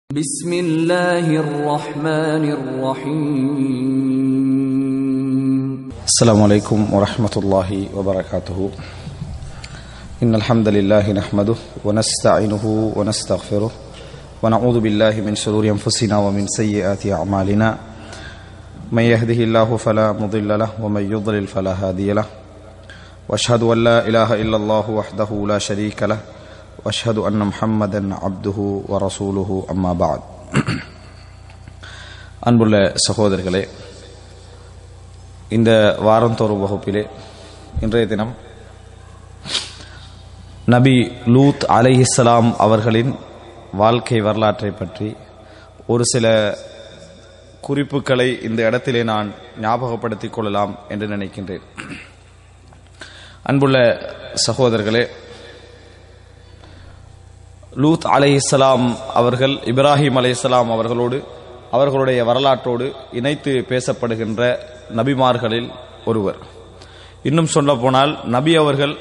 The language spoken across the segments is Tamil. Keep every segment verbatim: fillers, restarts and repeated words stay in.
بسم الله الرحمن الرحيم. السلام عليكم ورحمة الله وبركاته. إن الحمد لله نحمده ونستعينه ونستغفره ونعوذ بالله من شرور أنفسنا ومن سيئات أعمالنا. من يهده الله فلا مضل له ومن يضلل فلا هادي له. وأشهد أن لا إله إلا الله وحده لا شريك له وأشهد أن محمدا عبده ورسوله أما بعد. அன்புள்ள சகோதரர்களே, இந்த வாரந்தோறும் வகுப்பிலே இன்றைய தினம் நபி லூத் அலைஹிஸ்ஸலாம் அவர்களின் வாழ்க்கை வரலாற்றை பற்றி ஒரு சில குறிப்புகளை இந்த இடத்திலே நான் ஞாபகப்படுத்திக் கொள்ளலாம் என்று நினைக்கின்றேன். அன்புள்ள சகோதரர்களே, லூத் அலைஹிஸ்ஸலாம் அவர்கள் இப்ராஹிம் அலைஹிஸ்ஸலாம் அவர்களோடு அவர்களுடைய வரலாற்றோடு இணைத்து பேசப்படுகின்ற நபிமார்களில் ஒருவர். இன்னும் சொல்ல போனால் நபி அவர்கள்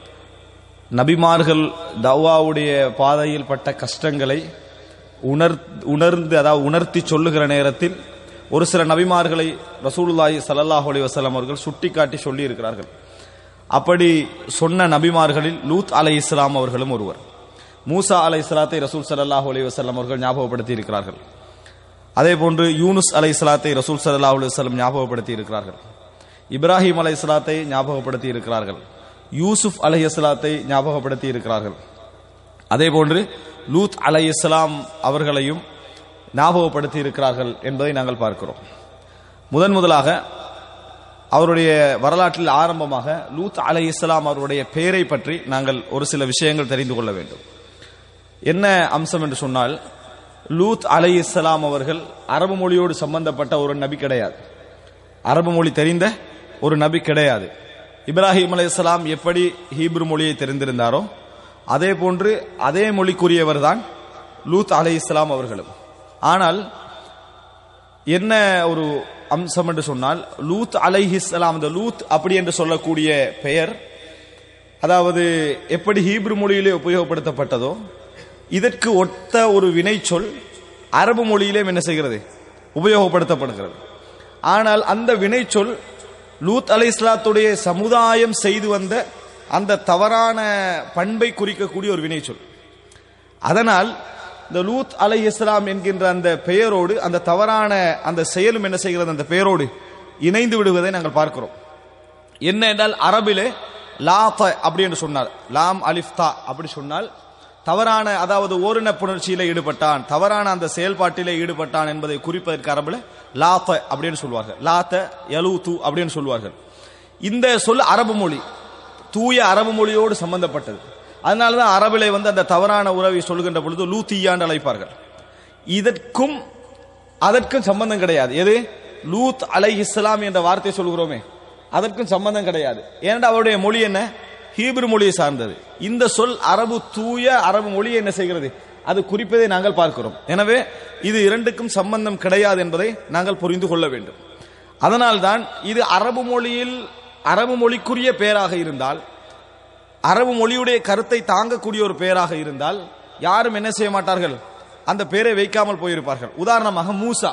நபிமார்கள் தவ்வாவுடைய பாதையில் பட்ட கஷ்டங்களை உணர் உணர்ந்து அதாவது உணர்த்தி சொல்லுகிற நேரத்தில் ஒரு சில நபிமார்களை ரசூலுல்லாஹி ஸல்லல்லாஹு அலைஹி வஸல்லம் அவர்கள் சுட்டிக்காட்டி சொல்லி இருக்கிறார்கள். அப்படி சொன்ன நபிமார்களில் லூத் அலைஹிஸ்ஸலாம் அவர்களும் ஒருவர். மூசா அலைஹிஸ்ஸலாத்தை ரசூல் ஸல்லல்லாஹு அலைஹி வஸல்லம் அவர்கள் ஞாபகப்படுத்தி இருக்கிறார்கள். அதே போன்று யூனுஸ் அலைஹிஸ்ஸலாத்தை ரசூல் ஸல்லல்லாஹு அலைஹி வஸல்லம் ஞாபகப்படுத்தி இருக்கிறார்கள். இப்ராஹிம் அலைஹிஸ்ஸலாத்தை ஞாபகப்படுத்தி இருக்கிறார்கள். யூசுப் அலைஹிஸ்ஸலாத்தை ஞாபகப்படுத்தி இருக்கிறார்கள். அதே போன்று லூத் அலைஹிஸ்ஸலாம் அவர்களையும் ஞாபகப்படுத்தி இருக்கிறார்கள் என்பதை நாங்கள் பார்க்கிறோம். முதன் முதலாக அவருடைய வரலாற்றில் ஆரம்பமாக லூத் அலைஹிஸ்ஸலாம் அவருடைய பெயரை பற்றி நாங்கள் ஒரு சில விஷயங்கள் தெரிந்து கொள்ள வேண்டும். என்ன அம்சம் என்று சொன்னால், லூத் அலைஹிஸ்ஸலாம் அவர்கள் அரபு மொழியோடு சம்பந்தப்பட்ட ஒரு நபி கிடையாது. அரபு மொழி தெரிந்த ஒரு நபி கிடையாது. இப்ராஹிம் அலைஹிஸ்ஸலாம் எப்படி ஹீப்ரு மொழியை தெரிந்திருந்தாரோ அதே போன்று அதே மொழிக்குரியவர் தான் லூத் அலைஹிஸ்ஸலாம் அவர்களும். ஆனால் என்ன ஒரு அம்சம் என்று சொன்னால், லூத் அலைஹிஸ்ஸலாம், அந்த லூத் அப்படி என்று சொல்லக்கூடிய பெயர் அதாவது எப்படி ஹீப்ரு மொழியிலே உபயோகப்படுத்தப்பட்டதோ இதற்கு ஒத்த ஒரு வினை சொல் அரபு மொழியிலே என்ன செய்கிறது, உபயோகப்படுத்தப்படுகிறது. ஆனால் அந்த வினை சொல் லூத் அலைஹிஸ்ஸலாத்துடைய சமுதாயம் செய்து வந்த அந்த தவறான பண்பை குறிக்கக்கூடிய ஒரு வினை சொல். அதனால் இந்த லூத் அலைஹிஸ்ஸலாம் என்கின்ற அந்த பெயரோடு அந்த தவறான அந்த செயலும் என்ன செய்கிறது, அந்த பெயரோடு இணைந்து விடுவதை நாங்கள் பார்க்கிறோம். என்ன என்றால், அரபிலே லாத அப்படி என்று சொன்னால், லாம் அலிஃப்தா அப்படி சொன்னால் தவறான அதாவது ஓரின புணர்ச்சியில ஈடுபட்டான், தவறான அந்த செயல்பாட்டிலே ஈடுபட்டான் என்பதை குறிப்பதற்கு அரபில் லாத்த அப்படின்னு சொல்வார்கள். லாத்த யலூத்து அப்படின்னு சொல்வார்கள். இந்த சொல் அரபு மொழி, தூய அரபு மொழியோடு சம்பந்தப்பட்டது. அதனாலதான் அரபிலே வந்து அந்த தவறான உறவை சொல்கின்ற பொழுது லூத்தியாண்டு அழைப்பார்கள். இதற்கும் அதற்கும் சம்பந்தம் கிடையாது. எது, லூத் அலைஹிஸ்ஸலாம் என்ற வார்த்தை சொல்கிறோமே அதற்கும் சம்பந்தம் கிடையாது. ஏனென்றால் அவருடைய மொழி என்ன, ஹீப்ரு மொழியை சார்ந்தது. இந்த சொல் அரபு, தூய அரபு மொழியை என்ன செய்கிறது, அது குறிப்பதை நாங்கள் பார்க்கிறோம். எனவே இது இரண்டுக்கும் சம்பந்தம் கிடையாது என்பதை நாங்கள் புரிந்து கொள்ள வேண்டும். அதனால்தான் இது அரபு மொழியில் அரபு மொழிக்குரிய பெயராக இருந்தால், அரபு மொழியுடைய கருத்தை தாங்கக்கூடிய ஒரு பெயராக இருந்தால் யாரும் என்ன செய்ய மாட்டார்கள், அந்த பெயரை வைக்காமல் போயிருப்பார்கள். உதாரணமாக மூசா.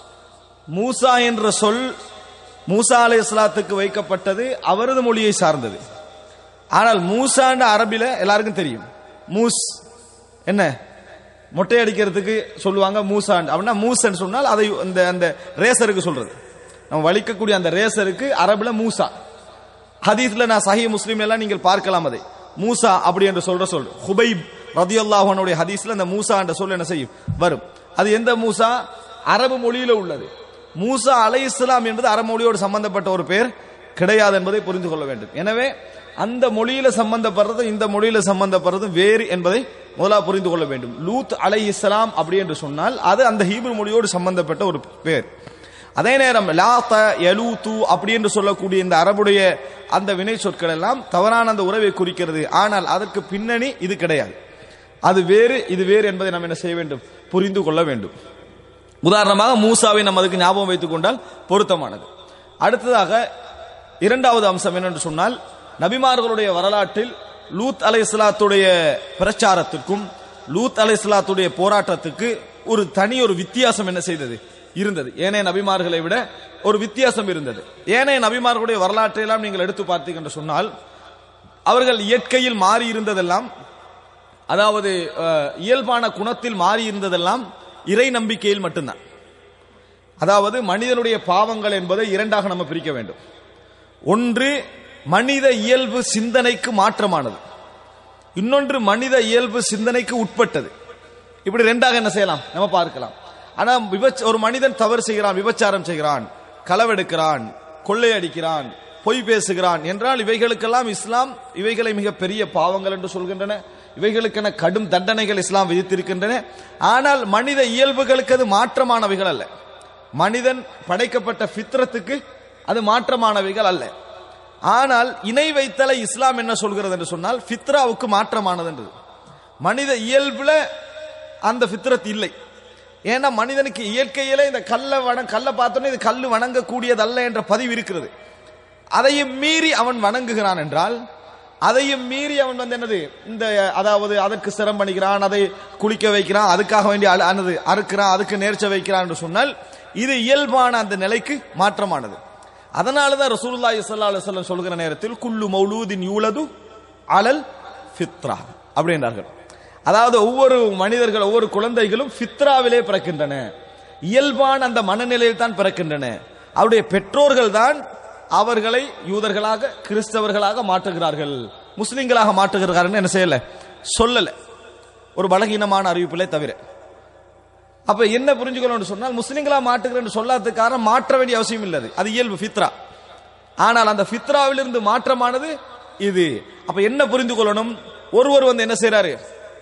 மூசா என்ற சொல் மூசா அலைஹிஸ்ஸலாத்துக்கு வைக்கப்பட்டது அவரது மொழியை சார்ந்தது. ஆனால் மூசாண்ட அரபில எல்லாருக்கும் தெரியும். மூஸ் என்ன, மொட்டை அடிக்கிறதுக்கு சொல்லுவாங்க மூசாண்ட் அப்படின்னா, மூசன் சொன்னால் அதை அந்த அந்த ரேசருக்கு சொல்றது, நம்ம வலிக்கக்கூடிய அந்த ரேசருக்கு அரபில மூசா. ஹதீஸ்ல நான் சஹீஹ் முஸ்லிம் எல்லாம் நீங்கள் பார்க்கலாம். அதை மூசா அப்படி என்று சொல்ற சொல் ஹுபைப் ரலியல்லாஹு அன்ஹுடைய ஹதீஸ்ல அந்த மூசா என்ற சொல் என்ன செய்யும், வரும். அது எந்த மூசா, அரபு மொழியில உள்ளது. மூசா அலைஹிஸ்ஸலாம் என்பது அரபு மொழியோடு சம்பந்தப்பட்ட ஒரு பெயர் கிடையாது என்பதை புரிந்து கொள்ள வேண்டும். எனவே அந்த மொழியில சம்பந்தப்படுறது இந்த மொழியில சம்பந்தப்படுறது வேறு என்பதை முதலாக புரிந்து கொள்ள வேண்டும். லூத் அலைஹிஸ்ஸலாம் அப்படி என்று சொன்னால் அது அந்த ஹீப்ரு மொழியோடு சம்பந்தப்பட்ட ஒரு பெயர். அதே நேரம் லாத யலூத்து அப்படி என்று சொல்லக்கூடிய இந்த அரபுடைய அந்த வினை சொற்கள் எல்லாம் தவறான அந்த உறவை குறிக்கிறது. ஆனால் அதற்கு பின்னணி இது கிடையாது, அது வேறு இது வேறு என்பதை நாம் என்ன செய்ய வேண்டும், புரிந்து கொள்ள வேண்டும். உதாரணமாக மூசாவை நம்ம அதுக்கு ஞாபகம் வைத்துக் கொண்டால் பொருத்தமானது. அடுத்ததாக இரண்டாவது அம்சம் என்னென்று சொன்னால், நபிமார்களுடைய வரலாற்றில் லூத் அலைஹிஸ்ஸலாத்துடைய பிரச்சாரத்திற்கும் லூத் அலைஹிஸ்ஸலாத்துடைய போராட்டத்துக்கு ஒரு தனி ஒரு வித்தியாசம் என்ன செய்தது இருந்தது. ஏனைய நபிமார்களை விட ஒரு வித்தியாசம் இருந்தது. ஏனைய நபிமார்களுடைய வரலாற்றை எல்லாம் நீங்கள் எடுத்து பார்த்தீங்க என்று சொன்னால் அவர்கள் இயற்கையில் மாறி இருந்ததெல்லாம், அதாவது இயல்பான குணத்தில் மாறி இருந்ததெல்லாம் இறை நம்பிக்கையில் மட்டும்தான். அதாவது மனிதனுடைய பாவங்கள் என்பதை இரண்டாக நம்ம பிரிக்க வேண்டும். ஒன்று மனித இயல்பு சிந்தனைக்கு மாற்றமானது, இன்னொன்று மனித இயல்பு சிந்தனைக்கு உட்பட்டது. இப்படி ரெண்டாக என்ன செய்யலாம் நம்ம பார்க்கலாம். ஆனா ஒரு மனிதன் தவறு செய்கிறான், விபச்சாரம் செய்கிறான், களவெடுக்கிறான், கொள்ளையடிக்கிறான், பொய் பேசுகிறான் என்றால் இவைகளுக்கெல்லாம் இஸ்லாம் இவைகளை மிக பெரிய பாவங்கள் என்று சொல்கின்றன. இவைகளுக்கென கடும் தண்டனைகள் இஸ்லாம் விதித்திருக்கின்றன. ஆனால் மனித இயல்புகளுக்கு அது மாற்றமானவைகள் அல்ல. மனிதன் படைக்கப்பட்ட ஃபித்ரத்துக்கு அது மாற்றமானவைகள் அல்ல. ஆனால் இணை வைத்தலை இஸ்லாம் என்ன சொல்கிறது என்று சொன்னால் ஃபித்ராவுக்கு மாற்றமானது என்றது. மனித இயல்புல அந்த ஃபித்ரத் இல்லை. ஏன்னா மனிதனுக்கு இயற்கையிலே இந்த கல்லை வணங்க கல்லை பார்த்தோன்னே இது கல்லு வணங்கக்கூடியது அல்ல என்ற பதிவு இருக்கிறது. அதையும் மீறி அவன் வணங்குகிறான் என்றால், அதையும் மீறி அவன் வந்து என்னது இந்த அதாவது அதற்கு சிரம் பண்ணிக்கிறான், அதை குளிக்க வைக்கிறான், அதுக்காக வேண்டி அனது அறுக்கிறான், அதுக்கு நேர்ச்ச வைக்கிறான் என்று சொன்னால் இது இயல்பான அந்த நிலைக்கு மாற்றமானது. அதனாலதான் ரசூலுல்லாஹி ஸல்லல்லாஹு அலைஹி வஸல்லம் சொல்கிற நேரத்தில் குல்லு மௌலூதின் யூலது அலல் ஃபித்ரா அப்படின்றார்கள். அதாவது ஒவ்வொரு மனிதர்கள் ஒவ்வொரு குழந்தைகளும் ஃபித்ராவிலே பிறக்கின்றன, இயல்பான அந்த மனநிலையில் தான் பிறக்கின்றன. அவருடைய பெற்றோர்கள் தான் அவர்களை யூதர்களாக கிறிஸ்தவர்களாக மாற்றுகிறார்கள், முஸ்லிம்களாக மாற்றுகிறார்கள் என்ன செய்யல சொல்லல, ஒரு பலகீனமான அறிவிப்பிலே தவிர. அப்ப என்ன புரிஞ்சுக்கணும் சொன்னால் முஸ்லிம்களா மாற்றுகிறேன் சொல்லாத காரணம் மாற்ற வேண்டிய அவசியம் இல்லை, அது இயல்பு ஃபித்ரா. ஆனால் அந்த ஃபித்ராவிலிருந்து மாற்றமானது இது. அப்ப என்ன புரிந்து கொள்ளணும், ஒருவர் வந்து என்ன செய்யறாரு,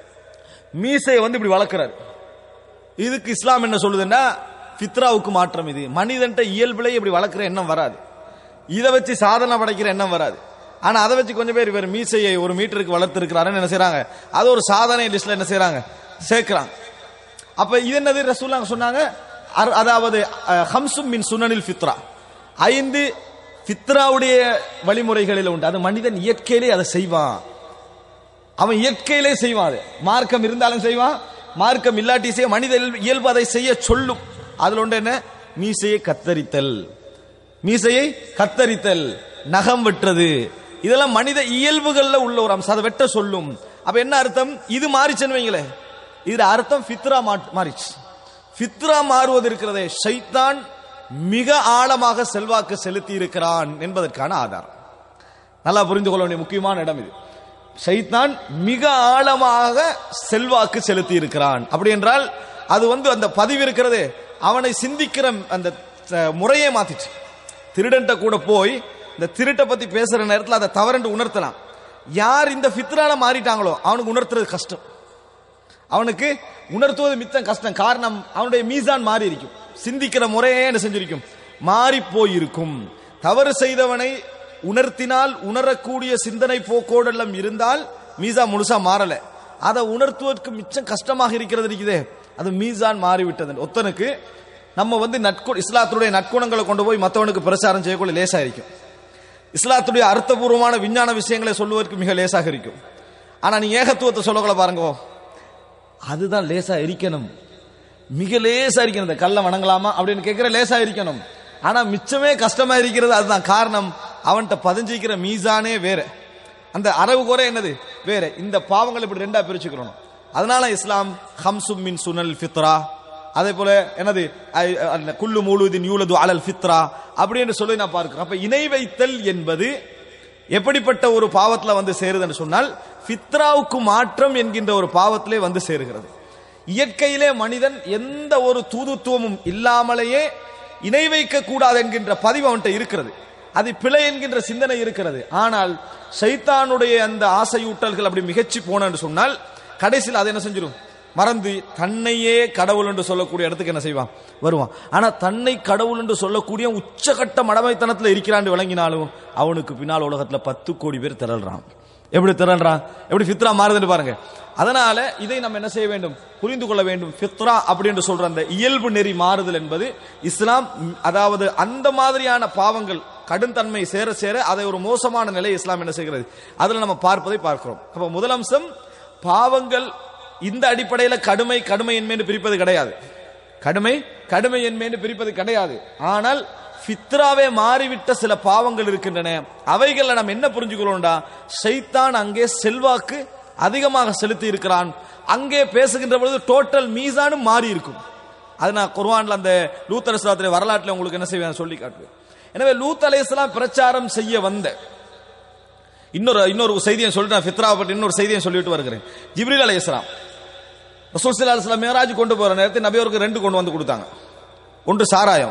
மீசையை வந்து இப்படி வளர்க்கிறார். இதுக்கு இஸ்லாம் என்ன சொல்லுதுன்னா ஃபித்ராவுக்கு மாற்றம். இது மனிதன்ட்ட இயல்புலே இப்படி வளர்க்கிற எண்ணம் வராது, இதை வச்சு சாதனை படைக்கிற எண்ணம் வராது. ஆனா அதை வச்சு கொஞ்சம் பேர் இவர் மீசையை ஒரு மீட்டருக்கு வளர்த்து இருக்கிறாருன்னு என்ன செய்யறாங்க, அது ஒரு சாதனை லிஸ்ட்ல என்ன செய்யறாங்க சேர்க்கிறாங்க. அப்ப இது என்னது ரசூலுல்லாஹ் சொன்னாங்க, அதாவது ஹம்சும் மின் சுனனில் ஃபித்ரா, ஐந்து ஃபித்ராவுடைய வழிமுறைகளில் உண்டு. அது மனிதன் இயற்கையிலே அதை செய்வான், அவன் இயற்கையிலே செய்வான். அது மார்க்கம் இருந்தாலும் செய்வான், மார்க்கம் இல்லாட்டி செய்ய மனித இயல்பு அதை செய்ய சொல்லும். அதுல ஒன்று என்ன, மீசையை கத்தரித்தல், மீசையை கத்தரித்தல், நகம் வெட்டுறது, இதெல்லாம் மனித இயல்புகள்ல உள்ள ஒரு அம்சம், அதை வெட்ட சொல்லும். அப்ப என்ன அர்த்தம், இது மாறிச்சுன்னு வைங்களே, இது அர்த்தம் ஃபித்ரா மாறிச்சு. ஃபித்ரா மாறுவது இருக்கிறதே ஷைத்தான் மிக ஆழமாக செல்வாக்கு செலுத்தி இருக்கிறான் என்பதற்கான ஆதாரம். நல்லா புரிந்து கொள்ள வேண்டிய முக்கியமான இடம் இது. ஷைத்தான் மிக ஆழமாக செல்வாக்கு செலுத்தி இருக்கிறான். அப்படி என்றால் அது வந்து அந்த பதிவு இருக்கிறதே அவனை சிந்திக்கிற அந்த முறையே மாத்திச்சு. திருடன்ட்ட கூட போய் இந்த திருட்டை பத்தி பேசுற நேரத்தில் அதை தவறென்று உணர்த்தலாம். யார் இந்த ஃபித்ரால மாறிட்டாங்களோ அவனுக்கு உணர்த்துறது கஷ்டம், அவனுக்கு உணர்த்துவது மித்தம் கஷ்டம். காரணம் அவனுடைய மீசான் மாறி இருக்கும், சிந்திக்கிற முறையே என்ன செஞ்சிருக்கும், மாறி போயிருக்கும். தவறு செய்தவனை உணர்த்தினால் உணரக்கூடிய சிந்தனை போக்கோடு எல்லாம் இருந்தால் மீசா முழுசா மாறல, அதை உணர்த்துவதற்கு மிச்சம் கஷ்டமாக இருக்கிறது இருக்குதே, அது மீசான் மாறிவிட்டது. ஒத்தனுக்கு நம்ம வந்து நட்கு இஸ்லாத்துடைய நற்குணங்களை கொண்டு போய் மற்றவனுக்கு பிரச்சாரம் செய்யக்கூடிய லேசா இருக்கும், இஸ்லாத்துடைய அர்த்தபூர்வமான விஞ்ஞான விஷயங்களை சொல்லுவதற்கு மிக லேசாக இருக்கும். ஆனா நீ ஏகத்துவத்தை சொல்லக்கூட பாருங்க, அதுதான் லேசா இருக்கணும், மிக லேசா இருக்கணும். இந்த கல்ல வணங்கலாமா அப்படின்னு கேட்கிற லேசா இருக்கணும், ஆனா மிச்சமே கஷ்டமா இருக்கிறது. அதுதான் காரணம், அவன்கிட்ட பதிஞ்சிக்கிற மீசானே வேற, அந்த அரவு குறை என்னது வேற. இந்த பாவங்கள் இப்படி ரெண்டா பிரிச்சுக்கிறோம். அதனால இஸ்லாம் ஹம்சும் மின் சுனல் ஃபித்ரா, அதே போல என்னது குல்லு மௌலூதின் யூலது அலல் ஃபித்ரா அப்படி என்று சொல்லி நான் பார்க்கிறேன். அப்ப இணை வைத்தல் என்பது எப்படிப்பட்ட ஒரு பாவத்துல வந்து சேருதுன்னு சொன்னால் ஃபித்ராவுக்கு மாற்றம் என்கின்ற ஒரு பாவத்திலே வந்து சேருகிறது. இயற்கையிலே மனிதன் எந்த ஒரு தூதுத்துவமும் இல்லாமலேயே இணை வைக்க கூடாது என்கின்ற பதிவு அவன்கிட்ட இருக்கிறது, அது பிழை என்கின்ற சிந்தனை இருக்கிறது. ஆனால் ஷைத்தானுடைய அந்த ஆசையூட்டல்கள் அப்படி மிகச்சி போன சொன்னால் கடைசியில் அதை என்ன செஞ்சிடும், மறந்து தன்னையே கடவுள் என்று சொல்லக்கூடிய இடத்துக்கு என்ன செய்வான், வருவான். ஆனா தன்னை கடவுள் என்று சொல்லக்கூடிய உச்சகட்ட மடமைத்தனத்தில் இருக்கிறான் விளங்கினாலும் அவனுக்கு பின்னால் உலகத்துல பத்து கோடி பேர் திரள்றான். எப்படி திரள்றான், எப்படி ஃபித்ரா மாறுதுன்னு பாருங்க. அதனால இதை நம்ம என்ன செய்ய வேண்டும், புரிந்து கொள்ள வேண்டும். ஃபித்ரா அப்படி என்று சொல்ற அந்த இயல்பு நெறி மாறுதல் என்பது இஸ்லாம், அதாவது அந்த மாதிரியான பாவங்கள் கடுந்தன்மை சேர சேர அதை ஒரு மோசமான நிலை இஸ்லாம் என்ன செய்கிறது, அதுல நம்ம பார்ப்பதை பார்க்கிறோம். அப்ப முதல் அம்சம், பாவங்கள் இந்த அடிப்படையில கடுமை கடுமை என்மேன்னு பிரிப்பது கிடையாது. கடுமை கடுமை என்மேன்னு பிரிப்பது கிடையாது. ஆனால் ஃபித்ராவே மாறிவிட்ட சில பாவங்கள் இருக்கின்றன. அவைகளை நம்ம என்ன புரிஞ்சுக்கிறோம்டா, ஷைத்தான் அங்கே செல்வாக்கு அதிகமாக செலுத்தி இருக்கிறான். அங்கே பேசுகின்ற பொழுது டோட்டல் மீசானும் மாறி இருக்கும். அது நான் குர்ஆன்ல அந்த லூத் அலைஹிஸ்ஸலாத்துடைய வரலாற்றில் உங்களுக்கு என்ன செய்வேன் சொல்லி காட்டுவேன். எனவே லூத் அலைஹிஸ்ஸலாம் பிரச்சாரம் செய்ய வந்த இன்னொரு இன்னொரு செய்தியை சொல்லிட்டு ஃபித்ராவை பற்றி இன்னொரு செய்தியை சொல்லிட்டு வருகிறேன். ஜிப்ரீல் அலைஹிஸ்ஸலாம் ரசூல் ஸல்லல்லாஹு அலைஹி வஸல்லம் மேராஜ் கொண்டு போற நேரத்தில் நபி அவருக்கு ரெண்டு கொண்டு வந்து கொடுத்தாங்க. ஒன்று சாராயம்,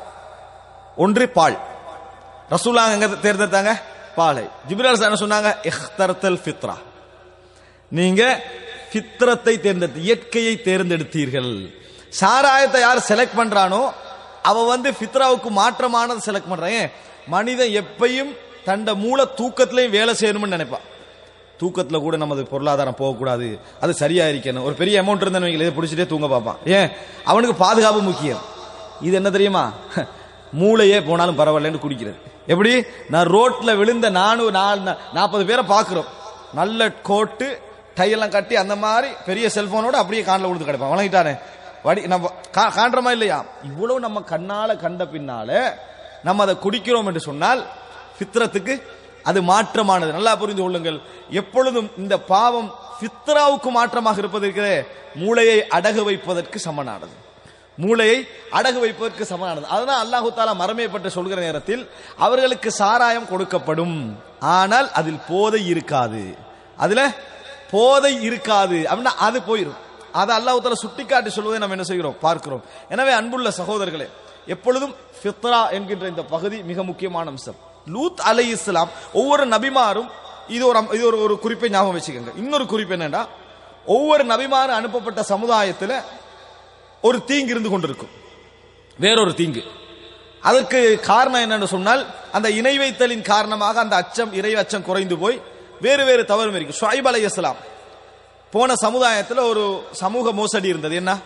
ஒன்று பால். ரசூலுல்லாஹ் எங்க தேர்ந்தெடுத்தாங்க? பாலை. ஜிப்ரீல் அலைஹிஸ்ஸலாம் என்ன சொன்னாங்க? இஹ்தர்தல் ஃபித்ரா, நீங்க ஃபித்ரத்தை தேர்ந்தெடுத்து இயற்கையை தேர்ந்தெடுத்தீர்கள். சாராயத்தை யார் செலக்ட் பண்றானோ அவ வந்து ஃபித்ராவுக்கு மாற்றமானது செலக்ட் பண்றான். மனிதன் எப்பையும் தண்ட மூல தூக்கத்திலையும் வேலை செய்யணும்னு நினைப்பான். தூக்கத்துல கூட நமது பொருளாதாரம் போகக்கூடாது, அது சரியா இருக்கணும். ஒரு பெரிய அமௌண்ட் இருந்தா இதை பிடிச்சிட்டே தூங்க பார்ப்பான். ஏன்? அவனுக்கு பாதுகாப்பு முக்கியம். இது என்ன தெரியுமா? மூளையே போனாலும் பரவாயில்லன்னு குடிக்கிறது. எப்படி? நான் ரோட்ல விழுந்த நானூறு நாற்பது பேரை பாக்குறோம், நல்ல கோட்டு டையெல்லாம் கட்டி அந்த மாதிரி பெரிய செல்போனோட அப்படியே காண்ல விழுந்து கிடப்பான். வழங்கிட்டானே வடி நம்ம காண்றமா இல்லையா? இவ்வளவு நம்ம கண்ணால கண்ட பின்னால நம்ம அதை குடிக்கிறோம் என்று சொன்னால் ஃபித்ரத்துக்கு அது மாற்றமானது. நல்லா புரிந்து கொள்ளுங்கள். எப்பொழுதும் இந்த பாவம் ஃபித்ராவுக்கு மாற்றமாக இருப்பது இருக்கிறே, மூளையை அடகு வைப்பதற்கு சமனானது. மூளையை அடகு வைப்பதற்கு சமனானது. அதனால் அல்லாஹு தஆலா மரமே பற்றி சொல்கிற நேரத்தில் அவர்களுக்கு சாராயம் கொடுக்கப்படும், ஆனால் அதில் போதை இருக்காது. அதுல போதை இருக்காது அப்படின்னா அது போயிடும். அதை அல்லாஹ் தஆலா சுட்டிக்காட்டி சொல்வதை நாம் என்ன செய்கிறோம்? பார்க்கிறோம். எனவே அன்புள்ள சகோதரர்களே, எப்பொழுதும் ஃபித்ரா என்கின்ற இந்த பகுதி மிக முக்கியமான அம்சம். லூத் அலைஹிஸ்ஸலாம் ஒவ்வொரு நபிமாரும் இது ஒரு இது ஒரு குறிப்பை ஞாபகம் வச்சுக்கோங்க. இன்னொரு குறிப்பு என்னன்னா, ஒவ்வொரு நபிமாரும் அனுப்பப்பட்ட சமுதாயத்தில் ஒரு தீங்கு இருந்து கொண்டிருக்கும், வேறொரு தீங்கு. அதற்கு காரணம் என்னன்னு சொன்னால், அந்த இணை வைத்தலின் காரணமாக அந்த அச்சம், இறை அச்சம் குறைந்து போய் வேறு வேறு தவறும் இருக்கு. ஷுஐப் அலைஹிஸ்ஸலாம் போன சமுதாயத்தில் ஒரு சமூக மோசடி இருந்தது. என்ன?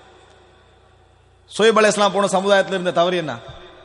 ஷுஐப் அலைஹிஸ்ஸலாம் போன சமுதாயத்தில் இருந்த தவறு என்ன?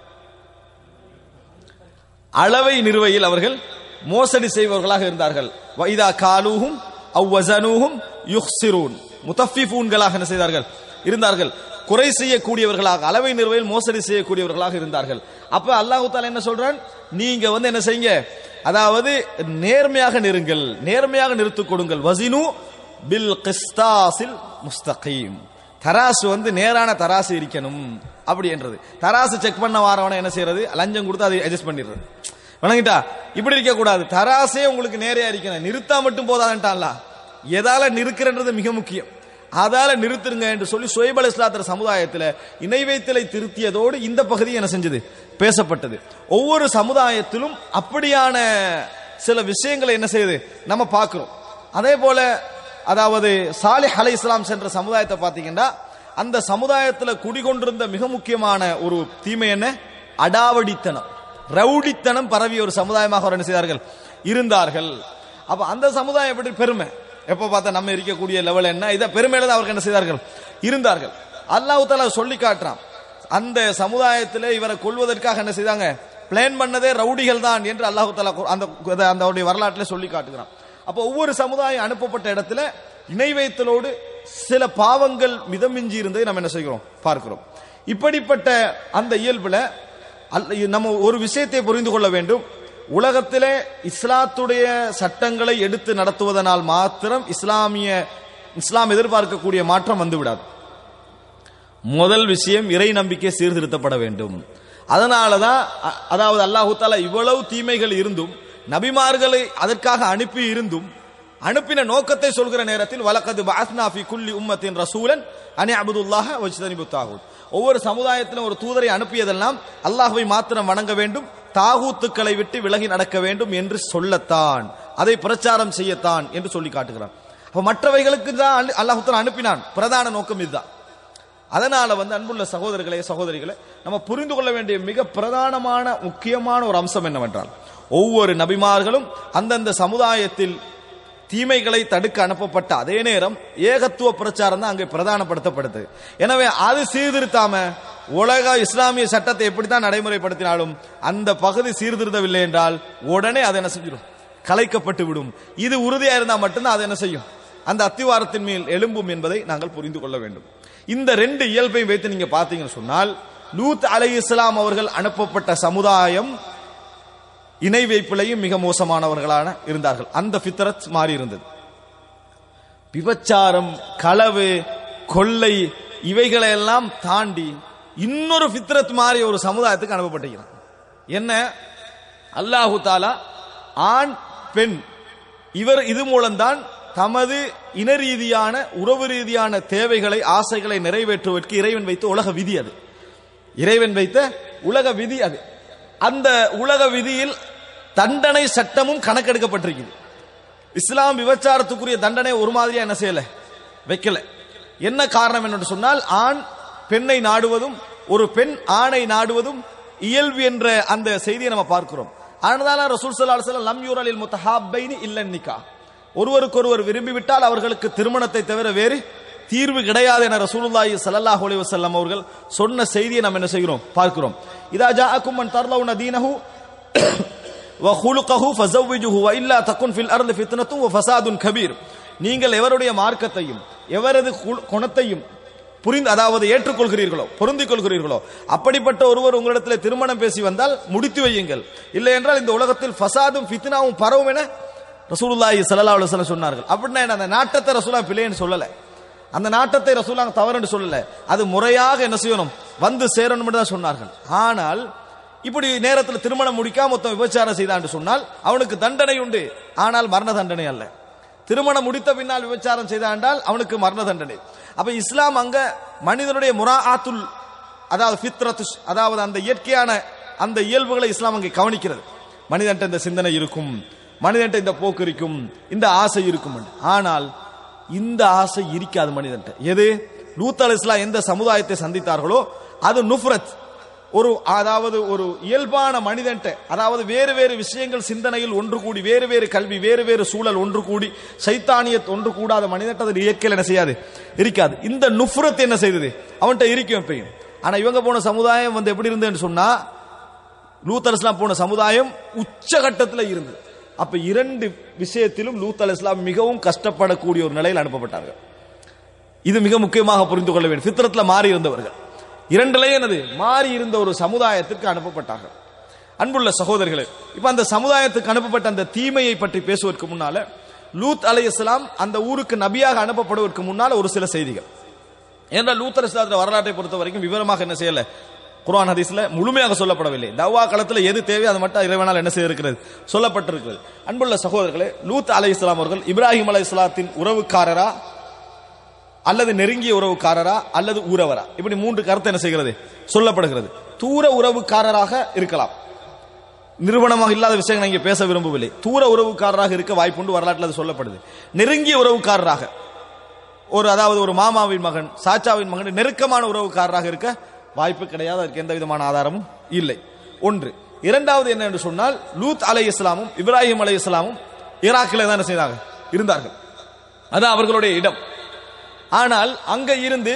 அளவை நிறுவையில் அவர்கள் மோசடி செய்பவர்களாக இருந்தார்கள். வைதா காலூஹும் அவ் வஸனூஹும் யுக்ஸிரூன், முத்தஃபிஃபூன்களாக என்ன செய்தார்கள்? இருந்தார்கள். குறை செய்யக்கூடியவர்களாக, அளவை நிறுவையில் மோசடி செய்யக்கூடியவர்களாக இருந்தார்கள். அப்ப அல்லாஹ் தஆலா என்ன சொல்றான்? நீங்க வந்து என்ன செய்யுங்க, அதாவது நேர்மையாக நிறுங்கள், நேர்மையாக நிறுத்திக் கொடுங்கள். வஸினு பில் கிஸ்தாஸில் முஸ்தகீம், தராசு வந்து நேரான தராசு இருக்கணும் அப்படி என்றது. தராசு செக் பண்ண வாரவன என்ன செய்யறது? லஞ்சம் கொடுத்து அதை அட்ஜஸ்ட் பண்ணிடுறது. வணங்கிட்டா இப்படி இருக்க கூடாது. தராசே உங்களுக்கு நேரையா இருக்கணும், நிறுத்தா மட்டும் போதான்ட்டான்ல. எதால நிறுக்கிறன்றது மிக முக்கியம். அதால நிறுத்துருங்க என்று சொல்லி ஷுஐப் அலைஹிஸ்ஸலாத்து சமுதாயத்தில் இணை வைத்தலை திருத்தியதோடு இந்த பகுதி என்ன செஞ்சது? பேசப்பட்டது. ஒவ்வொரு சமுதாயத்திலும் அப்படியான சில விஷயங்களை என்ன செய்யுது நம்ம பார்க்கிறோம். அதே போல அதாவது சாலிஹ் அலைஹிஸ்ஸலாம் சென்ற சமுதாயத்தை பார்த்தீங்கன்னா, அந்த சமுதாயத்தில் குடிகொண்டிருந்த மிக முக்கியமான ஒரு தீமை என்ன? அடாவடித்தனம், ரவுடித்தனம் பரவிய ஒரு சமுதாயமாக என்ன செய்தார்கள்? இருந்தார்கள். அப்ப அந்த சமுதாயம் எப்படி பெருமை, எப்ப பார்த்தா நம்ம இருக்கக்கூடிய லெவல் என்ன, இதை பெருமையில தான் அவர்கள் என்ன செய்தார்கள்? இருந்தார்கள். அல்லாஹ் தஆலா சொல்லி காட்டுறான், அந்த சமுதாயத்தில் இவரை கொல்வதற்காக என்ன செய்தாங்க? பிளான் பண்ணதே ரவுடிகள் தான் என்று அல்லாஹ் தஆலா அந்த அந்த வரலாற்றில் சொல்லி காட்டுகிறான். அப்போ ஒவ்வொரு சமுதாயம் அனுப்பப்பட்ட இடத்துல இணை வைத்தலோடு சில பாவங்கள் மிதமிஞ்சி இருந்ததை நம்ம என்ன செய்கிறோம்? பார்க்கிறோம். இப்படிப்பட்ட அந்த இயல்புல நம்ம ஒரு விஷயத்தை புரிந்து கொள்ள வேண்டும். உலகத்திலே இஸ்லாத்துடைய சட்டங்களை எடுத்து நடத்துவதனால் மாத்திரம் இஸ்லாமிய இஸ்லாம் எதிர்பார்க்கக்கூடிய மாற்றம் வந்துவிடாது. முதல் விஷயம், இறை நம்பிக்கை சீர்திருத்தப்பட வேண்டும். அதனாலதான் அதாவது அல்லாஹு தஆலா இவ்வளவு தீமைகள் இருந்தும், நபிமார்களை அதற்காக அனுப்பி இருந்தும், அனுப்பின நோக்கத்தை சொல்கிற நேரத்தில் வலக்கது பஅஸ்னா ஃபீ குல்லி உம்மத்தின் ரசூலன் அனி அபுதுல்லாஹ வஜ்தனிபுத் தாகூத், ஒவ்வொரு சமுதாயத்திலும் ஒரு தூதரை அனுப்பியதெல்லாம் அல்லாஹ்வை மாத்திரம் வணங்க வேண்டும், தாகூத்துக்களை விட்டு விலகி நடக்க வேண்டும் என்று சொல்லத்தான், அதை பிரச்சாரம் செய்யத்தான் என்று சொல்லி காட்டுகிறான். அப்ப மற்றவைகளுக்கு தான் அல்லாஹ் தஆலா அனுப்பினான், பிரதான நோக்கம் இதுதான். அதனால வந்து அன்புள்ள சகோதரர்களே சகோதரிகளே, நம்ம புரிந்து கொள்ள வேண்டிய மிக பிரதானமான முக்கியமான ஒரு அம்சம் என்னவென்றால், ஒவ்வொரு நபிமார்களும் அந்தந்த சமுதாயத்தில் தீமைகளை தடுக்க அனுப்பப்பட்ட அதே நேரம் ஏகத்துவ பிரச்சாரம் தான் அங்கே பிரதானப்படுத்தப்படுது. எனவே அது சீர்திருத்தாம உலக இஸ்லாமிய சட்டத்தை எப்படித்தான் நடைமுறைப்படுத்தினாலும் அந்த பகுதி சீர்திருத்தவில்லை என்றால் உடனே அதை என்ன செஞ்சிடும்? கலைக்கப்பட்டு விடும். இது உறுதியா இருந்தா மட்டும்தான் அதை என்ன செய்யும்? அந்த அத்திவாரத்தின் மேல் எழும்பும் என்பதை நாங்கள் புரிந்து கொள்ள வேண்டும். இந்த ரெண்டு இயல்பை வைத்து நீங்க பாத்தீங்கன்னு சொன்னால், லூத் அலைஹிஸ்ஸலாம் அவர்கள் அனுப்பப்பட்ட சமுதாயம் இணை வைப்பிலையும் மிக மோசமானவர்களான இருந்தார்கள். அந்த ஃபித்ரத் மாறி இருந்தது. விபச்சாரம், களவு, கொள்ளை இவைகளை எல்லாம் தாண்டி இன்னொரு ஃபித்ரத் மாறி ஒரு சமுதாயத்துக்கு அனுப்பப்பட்டிருக்கிறார். என்ன? அல்லாஹு தாலா ஆண் பெண் இவர் இது மூலம்தான் தமது இன ரீதியான உறவு ரீதியான தேவைகளை ஆசைகளை நிறைவேற்றுவதற்கு இறைவன் வைத்த உலக விதி அது. இறைவன் வைத்த உலக விதி அது. அந்த உலக விதியில் தண்டனை சட்டமும் கணக்கெடுக்கப்பட்டிருக்கிறது. இஸ்லாம் விபச்சாரத்துக்குரிய தண்டனை ஒரு மாதிரியா என்ன செய்யல, வைக்கல. என்ன காரணம் என்று சொன்னால், ஆண் பெண்ணை நாடுவதும் ஒரு பெண் ஆணை நாடுவதும் இயல்பு என்ற அந்த செய்தியை நம்ம பார்க்கிறோம். அதனால ரசூல் ஸல்லல்லாஹு அலைஹி வஸல்லம் லம் யுரலில் முத்தஹாப்பைனி இல்லன் நிக்கா, ஒருவருக்கொருவர் விரும்பிவிட்டால் அவர்களுக்கு திருமணத்தை தவிர வேறு தீர்வு கிடையாது என ரசூலுல்லாஹி ஸல்லல்லாஹு அலைஹி வஸல்லம் அவர்கள் சொன்ன செய்தியை நாம் என்ன செய்கிறோம், பார்க்கிறோம். இதா ஜாஅக்கும் மன் தர்லவுன தீனஹு வ குலுகஹு ஃபஸவ்விஜுஹு வ இல்லா தகுன் ஃபில் அர்தி ஃபித்னத்துன் வ ஃபஸாதுன் கபீர். நீங்கள் எவருடைய மார்க்கத்தையும் எவரது குணத்தையும் புரிந்து அதாவது ஏற்றுக்கொள்கிறீர்களோ பொருந்திக் கொள்கிறீர்களோ அப்படிப்பட்ட ஒருவர் உங்களிடத்தில் திருமணம் பேசி வந்தால் முடித்து வையுங்கள், இல்லை என்றால் இந்த உலகத்தில் ஃபஸாதும் ஃபித்னாவும் பரவும் என ரசூலுல்லாஹி ஸல்லல்லாஹு அலைஹி வஸல்லம் சொன்னார்கள். அப்படின்னா என்ன? அந்த நாட்டத்தை ரசூலுல்லாஹ் பிழைன்னு சொல்லல, அந்த நாட்டத்தை ரசூலுல்லாஹ் தவறு என்று சொல்லல, அது முறையாக என்ன செய்யணும், வந்து சேரணும் என்று தான் சொன்னார்கள். ஆனால் இப்படி நேரத்தில் திருமணம் முடிக்காம மொத்தம் விபச்சாரம் செய்தான் என்று சொன்னால் அவனுக்கு தண்டனை உண்டு, ஆனால் மரண தண்டனை அல்ல. திருமணம் முடித்த பின்னால் விபச்சாரம் செய்தான் என்றால் அவனுக்கு மரண தண்டனை. அப்ப இஸ்லாம் அங்க மனிதனுடைய முராஆத்துல் அதாவது ஃபித்ரத்து அதாவது அந்த இயற்கையான அந்த இயல்புகளை இஸ்லாம் அங்கே கவனிக்கிறது. மனிதன்ட்ட இந்த சிந்தனை இருக்கும், மனிதன்ட்ட இந்த போக்கு இருக்கும், இந்த ஆசை இருக்கும். ஆனால் இந்த ஆசை இருக்காது மனிதன்ட்ட. எது? லூத் அலைஹிஸ்ஸலாம் எந்த சமுதாயத்தை சந்தித்தார்களோ அது நுஃப்ரத், ஒரு அதாவது ஒரு இயல்பான மனிதன்ட்ட அதாவது வேறு வேறு விஷயங்கள் சிந்தனையில் ஒன்று கூடி வேறு வேறு கல்வி வேறு வேறு சூழல் ஒன்று கூடி சைத்தானியத் ஒன்று கூடாத மனிதன்ட்ட அது இயற்கையில் என்ன செய்யாது, இருக்காது. இந்த நுஃப்ரத் என்ன செய்தது, அவன்கிட்ட இருக்கும் எப்பயும். ஆனா இவங்க போன சமுதாயம் வந்து எப்படி இருந்ததுன்னு சொன்னா, லூத் அலைஹிஸ்ஸலாம் போன சமுதாயம் உச்சகட்டத்தில் இருந்தது. அப்ப இரண்டு விஷயத்திலும் லூத் அலைஹிஸ்ஸலாம் மிகவும் கஷ்டப்படக்கூடிய ஒரு நிலையில் அனுப்பப்பட்டார்கள். இது மிக முக்கியமாக புரிந்து கொள்ள வேண்டும். ஃபித்ரத்ல மாறி இருந்தவர்கள் இரண்டிலேயே என்னது மாறி இருந்த ஒரு சமுதாயத்திற்கு அனுப்பப்பட்டார்கள். அன்புள்ள சகோதரர்களே, இப்ப அந்த சமுதாயத்துக்கு அனுப்பப்பட்ட அந்த தீமையை பற்றி பேசுவதற்கு முன்னால லூத் அலைஹிஸ்ஸலாம் அந்த ஊருக்கு நபியாக அனுப்பப்படுவதற்கு முன்னால ஒரு சில செய்திகள். ஏன்னா லூத் அலைஹிஸ்ஸலாம் வரலாற்றை பொறுத்த வரைக்கும் விவரமாக என்ன செய்யல, குர்ஆன் ஹதீஸ்ல முழுமையாக சொல்லப்படவில்லை. தவ்வா காலத்தில் எது தேவை அது மட்டும் இறைவனால் என்ன செய்திருக்கிறது, சொல்லப்பட்டிருக்கிறது. அன்புள்ள சகோதரர்களே, லூத் அலைஹிஸ்ஸலாம் அவர்கள் இப்ராஹிம் அலைஹிஸ்ஸலாத்தின் உறவுக்காரரா அல்லது நெருங்கிய உறவுக்காரரா அல்லது ஊரவரா, இப்படி மூன்று கருத்து என்ன செய்கிறது, சொல்லப்படுகிறது. தூர உறவுக்காரராக இருக்கலாம். நிறுவனமாக இல்லாத விஷயங்களை இங்கே பேச விரும்பவில்லை. தூர உறவுக்காரராக இருக்க வாய்ப்புண்டு, வரலாற்றில் அது சொல்லப்படுது. நெருங்கிய உறவுக்காரராக ஒரு அதாவது ஒரு மாமாவின் மகன் சாச்சாவின் மகன் நெருக்கமான உறவுக்காரராக இருக்க வாய்ப்பு கிடையாது. அதற்கு எந்த விதமான ஆதாரமும் இல்லை. ஒன்று. இரண்டாவது என்ன என்று சொன்னால், லூத் அலைஹிஸ்ஸலாமும் இப்ராஹிம் அலைஹிஸ்ஸலாமும் ஈராக்கில் தான் என்ன செய்தாங்க, இருந்தார்கள். அதான் அவர்களுடைய இடம். ஆனால் அங்க இருந்து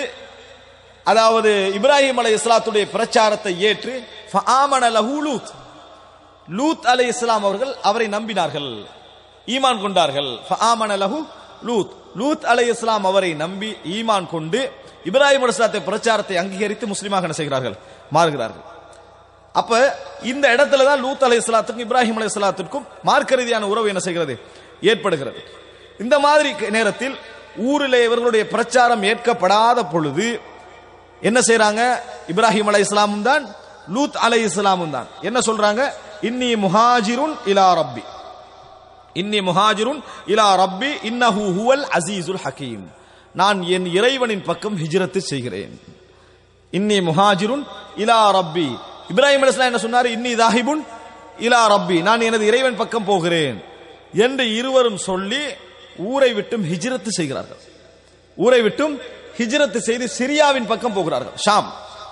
அதாவது இப்ராஹிம் அலைஹிஸ்ஸலாத்துடைய பிரச்சாரத்தை ஏற்று ஃபஆமன லஹு லூத், லூத் அலைஹிஸ்ஸலாம் அவர்கள் அவரை நம்பினார்கள், ஈமான் கொண்டார்கள். ஃபஆமன லஹு லூத், லூத் அலைஹிஸ்ஸலாம் அவரை நம்பி ஈமான் கொண்டு இப்ராஹிம் அலைஹிஸ்ஸலாத்தை பிரச்சாரத்தை அங்கீகரித்து முஸ்லிமாக என்ன செய்கிறார்கள், மாறுகிறார்கள். அப்ப இந்த இடத்துல தான் லூத் அலைஹிஸ்ஸலாத்துக்கும் இப்ராஹிம் அலைஹிஸ்ஸலாத்துக்கும் மார்க்க ரீதியான உறவு என்ன செய்கிறது, ஏற்படுகிறது. இந்த மாதிரி நேரத்தில் ஊரிலே இவர்களுடைய பிரச்சாரம் ஏற்கப்படாத பொழுது என்ன செய்யறாங்க, இப்ராஹிம் அலைஹிஸ்ஸலாமும் தான் லூத் அலைஹிஸ்ஸலாமும் தான் என்ன சொல்றாங்க, இன்னி முஹாஜிருன் இலா ரப்பி, இன்னி முஹாஜிருன் இலா ரப்பி இன்னஹு ஹுவல் அஸீஸுல் ஹகீம், நான் என் இறைவனின் பக்கம் ஹிஜ்ரத் செய்கிறேன். இன்னி முஹாஜிருன் இலா ரப்பி, இப்ராஹிம் அலைஹிஸ்ஸலாம் என்ன சொன்னார், இன்னி தாஹிபுன் இலா ரப்பி, நான் எனது இறைவன் பக்கம் போகிறேன் என்று இருவரும் சொல்லி ஊரை விட்டும் ஹிஜ்ரத் செய்கிறார்கள். ஊரை விட்டும் ஹிஜ்ரத் செய்து சிரியாவின் பக்கம் போகிறார்கள். ஷாம்,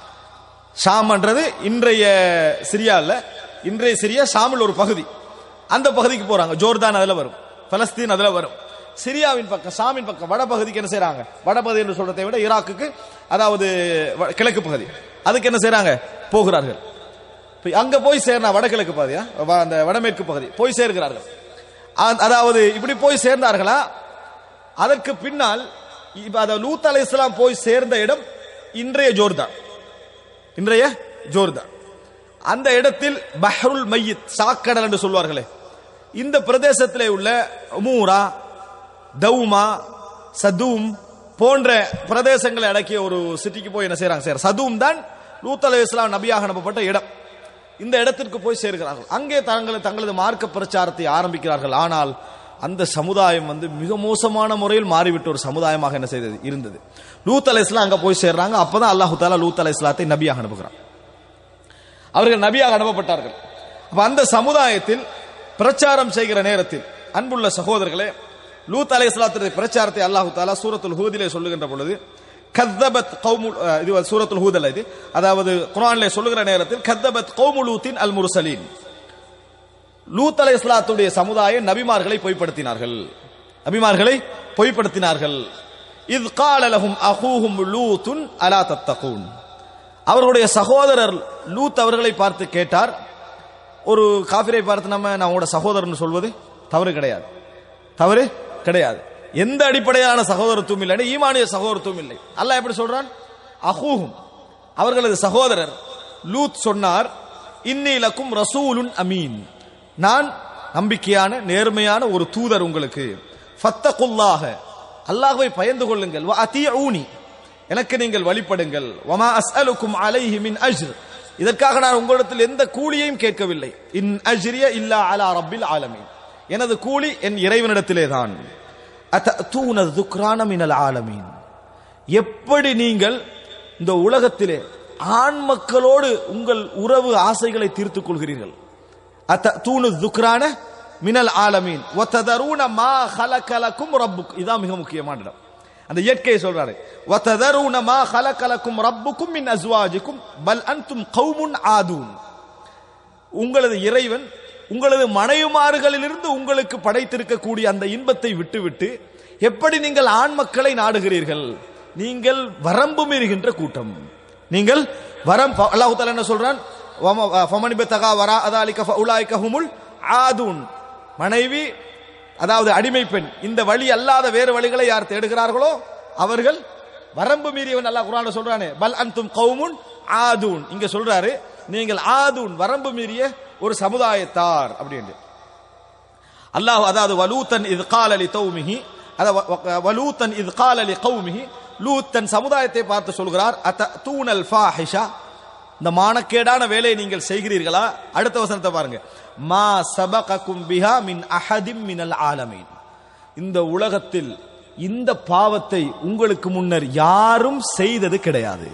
ஷாம் என்றது இன்றைய சிரியா இல்ல, இன்றைய சிரியா ஷாமில் ஒரு பகுதி, அந்த பகுதிக்கு போறாங்க. ஜோர்தான் அதுல வரும், பலஸ்தீன் அதுல வரும். சிரியாவின் பக்கம் ஷாமின் பக்கம் வட பகுதிக்கு என்ன செய்யறாங்க, வடபகுதி என்று சொல்றதை விட ஈராக்குக்கு அதாவது கிழக்கு பகுதி, அதுக்கு என்ன செய்யறாங்க, போகிறார்கள். அங்க போய் சேர்னா வடகிழக்கு பகுதியா அந்த வடமேற்கு பகுதி போய் சேர்கிறார்கள். அதாவது இப்படி போய் சேர்ந்தார்களா, அதற்கு பின்னால் லூத் அலைஹிஸ்ஸலாம் போய் சேர்ந்த இடம் இன்றைய ஜோர்தான். இன்றைய ஜோர்தான் அந்த இடத்தில் பஹ்ருல் மையித், சாக்கடல் என்று சொல்வார்களே, இந்த பிரதேசத்திலே உள்ள மூரா, தௌமா, சதூம் போன்ற பிரதேசங்களை அடக்கிய ஒரு சிட்டிக்கு போய் என்ன செய்யறாங்க? சார், சதூம் தான் லூத் அலைஹிஸ்ஸலாம் நபியாக அனுப்பப்பட்ட இடம். இந்த இடத்திற்கு போய் சேர்கிறார்கள். அங்கே தங்களது தங்களது மார்க்க பிரச்சாரத்தை ஆரம்பிக்கிறார்கள். ஆனால் அந்த சமுதாயம் வந்து மிக மோசமான முறையில் மாறிவிட்ட ஒரு சமுதாயமாக என்ன செய்தது இருந்தது. லூத் அலைஹிஸ்ஸலாம் அங்க போய் சேர்றாங்க. அப்பதான் அல்லாஹ் தஆலா லூத் அலைஹிஸ்ஸலாத்தை நபியாக அனுப்புகிறான். அவர்கள் நபியாக அனுப்பப்பட்டார்கள். அப்ப அந்த சமுதாயத்தில் பிரச்சாரம் செய்கிற நேரத்தில் அன்புள்ள சகோதரர்களே, லூத் அலைஹிஸ்ஸலாத்துடைய பிரச்சாரத்தை அல்லாஹ் தஆலா சூரத்துல் ஹூதிலே சொல்லுகின்ற பொழுது கத்தபத் கௌமுல், இது சூரத்துல் ஹூத் அல்ல, இது அதாவது குர்ஆனிலே சொல்லுகிற நேரத்தில் கத்தபத் கௌமுல் லூத்தின் அல் முர்சலீன், லூத் அலைஹிஸ்ஸலாத்துடைய சமுதாயம் நபிமார்களை பொய்ப்படுத்தினார்கள், நபிமார்களை பொய்ப்படுத்தினார்கள். இத் கால லஹும் அஹூஹும் லூத்துன் அலா தத்தகூன், அவர்களுடைய சகோதரர் லூத் அவர்களை பார்த்து கேட்டார். ஒரு காஃபிரை பார்த்து நம்ம நான் உங்களோட சகோதரன் சொல்வது தவறு கிடையாது, தவறு கிடையாது. எந்த அடிப்படையான சகோதரத்துவம் இல்லை, ஈமானிய சகோதரத்துவம் இல்லை. அல்லாஹ் எப்படி சொல்றான்? அஹூஹும், அவர்களது சகோதரர் லூத் சொன்னார், இன்னி லக்கும் ரசூலுன் அமீன், நான் நம்பிக்கையான நேர்மையான ஒரு தூதர் உங்களுக்கு. ஃபத்தகுல்லாஹ, அல்லாஹ்வை பயந்து கொள்ளுங்கள். வ அதீஊனி, எனக்கு நீங்கள் வழிபடுங்கள். வமா அஸ்அலுக்கும் அலைஹி மின் அஜ்ர், இதற்காக நான் உங்களிடத்தில் எந்த கூலியையும் கேட்கவில்லை. இன் அஜ்ரிய இல்லா அலா ரப்பில் ஆலமீன், எனது கூலி என் இறைவனிடத்திலே தான். அத்தூன துக்ரான மினல் ஆலமீன், எப்படி நீங்கள் இந்த உலகத்திலே ஆண் மக்களோடு உங்கள் உறவு ஆசைகளை தீர்த்துக் கொள்கிறீர்கள். அத்தூன துக்ரான மினல் ஆலமீன் வததரூன மா ஹலக லக்கும் ரப்புக், இதான் மிக முக்கியமான இடம். அந்த இயற்கையை சொல்றாரு. வததரூன மா ஹலக லக்கும் ரப்புக்கும் மின் அஸ்வாஜிக்கும் பல் அன்தும் கௌமுன் ஆதூன், உங்களது இறைவன் உங்களது மனைவிமார்களிலிருந்து உங்களுக்கு படைத்திருக்கக்கூடிய அந்த இன்பத்தை விட்டுவிட்டு எப்படி நீங்கள் ஆண் மக்களை நாடுகிறீர்கள்? நீங்கள் வரம்பு மீறுகின்ற கூட்டம். நீங்கள் வரம், அல்லாஹ் தஆலா என்ன சொல்றான்? ஃபமன் பதகா வரா அதாலிக ஃபஉலாயிக ஹுமுல் ஆதூன், மனைவி அதாவது அடிமை பெண், இந்த வழி அல்லாத வேறு வழிகளை யார் தேடுகிறார்களோ அவர்கள் வரம்பு மீறியவன். அல்லாஹ் குர்ஆன்ல சொல்றானே, பல் அன்தும் கௌமுன் ஆதூன், இங்க சொல்றாரு நீங்கள் ஆதூன், வரம்பு மீறிய ஒரு சமுதாயத்தார் அப்படின்னு. அல்லாஹ் அதாவது வலூத்தன் இத் கால லி கௌமிஹி, வலூத்தன் இத் கால லி கௌமிஹி, லூத் தன் சமுதாயத்தை பார்த்து சொல்கிறார், அத்தூனல் ஃபாஹிஷா, இந்த மானக்கேடான வேலையை நீங்கள் செய்கிறீர்களா? அடுத்த வசனத்தை பாருங்க, மா சபககும் பிஹா மின் அஹதிம் மினல் ஆலமீன், இந்த உலகத்தில் இந்த பாவத்தை உங்களுக்கு முன்னர் யாரும் செய்தது கிடையாது.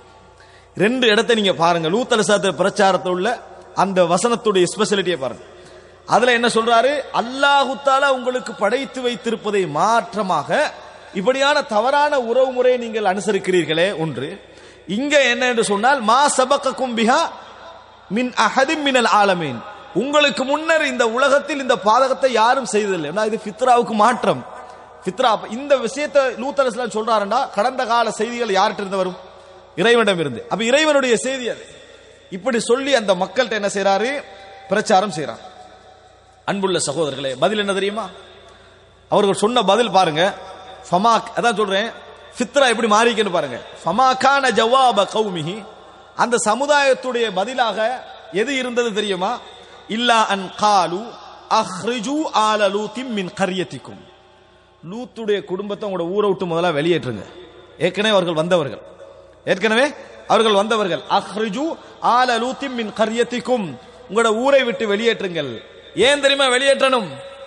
ரெண்டு இடத்தை நீங்க பாருங்க, லூத் அலைஹிஸ்ஸலாத்து பிரச்சாரத்தில் உள்ள அந்த வசனத்துடைய ஸ்பெஷாலிட்டியை பாருங்க. அதுல என்ன சொல்றாரு? அல்லாஹ் தஆலா உங்களுக்கு படைத்து வைத்திருப்பதை மாற்றமாக இப்படியான தவறான உறவு முறையை நீங்கள் அனுசரிக்கிறீர்களே ஒன்று. இங்க என்ன என்று சொன்னால், மா சபககும் பிஹா மின் அஹதிம் மினல் ஆலமீன், உங்களுக்கு முன்னர் இந்த உலகத்தில் இந்த பாதகத்தை யாரும் செய்ததில்லை. இது ஃபித்ராவுக்கு மாற்றம். ஃபித்ரா, இந்த விஷயத்தை லூத் அலைஹிஸ்ஸலாம் சொல்றாருன்னா கடந்த கால செய்திகள் யார்கிட்ட இருந்து வரும்? இறைவனிடம் இருந்து. அப்ப இறைவனுடைய செய்தி அது. இப்படி சொல்லி அந்த மக்கள்கிட்ட என்ன செய்யறாரு? பிரச்சாரம் செய்யறார். அன்புள்ள சகோதரர்களே, பதில் என்ன தெரியுமா? அவர்கள் சொன்ன பதில் பாருங்க. ஃபமா, அதான் சொல்றேன், ஃபித்ரா எப்படி மாறிக்கன்னு பாருங்க. ஃபமா கான ஜவாப கௌமிஹி, அந்த சமுதாயத்துடைய பதிலாக எது இருந்தது தெரியுமா? இல்லா அன் காலு அஹ்ரிஜு ஆல லூத்தின் மின் கரியத்திக்கும், லூத்துடைய குடும்பத்தை உங்களோட ஊரை விட்டு முதல்ல வெளியேற்றுங்க. ஏற்கனவே அவர்கள் வந்தவர்கள், ஏற்கனவே அவர்கள் வந்தவர்கள். அஹ்ரிஜு ஆல லூத்தின் மின் கரியத்திக்கும், உங்களோட ஊரை விட்டு வெளியேற்றுங்கள். ஏன் தெரியுமா வெளியேற்றணும்?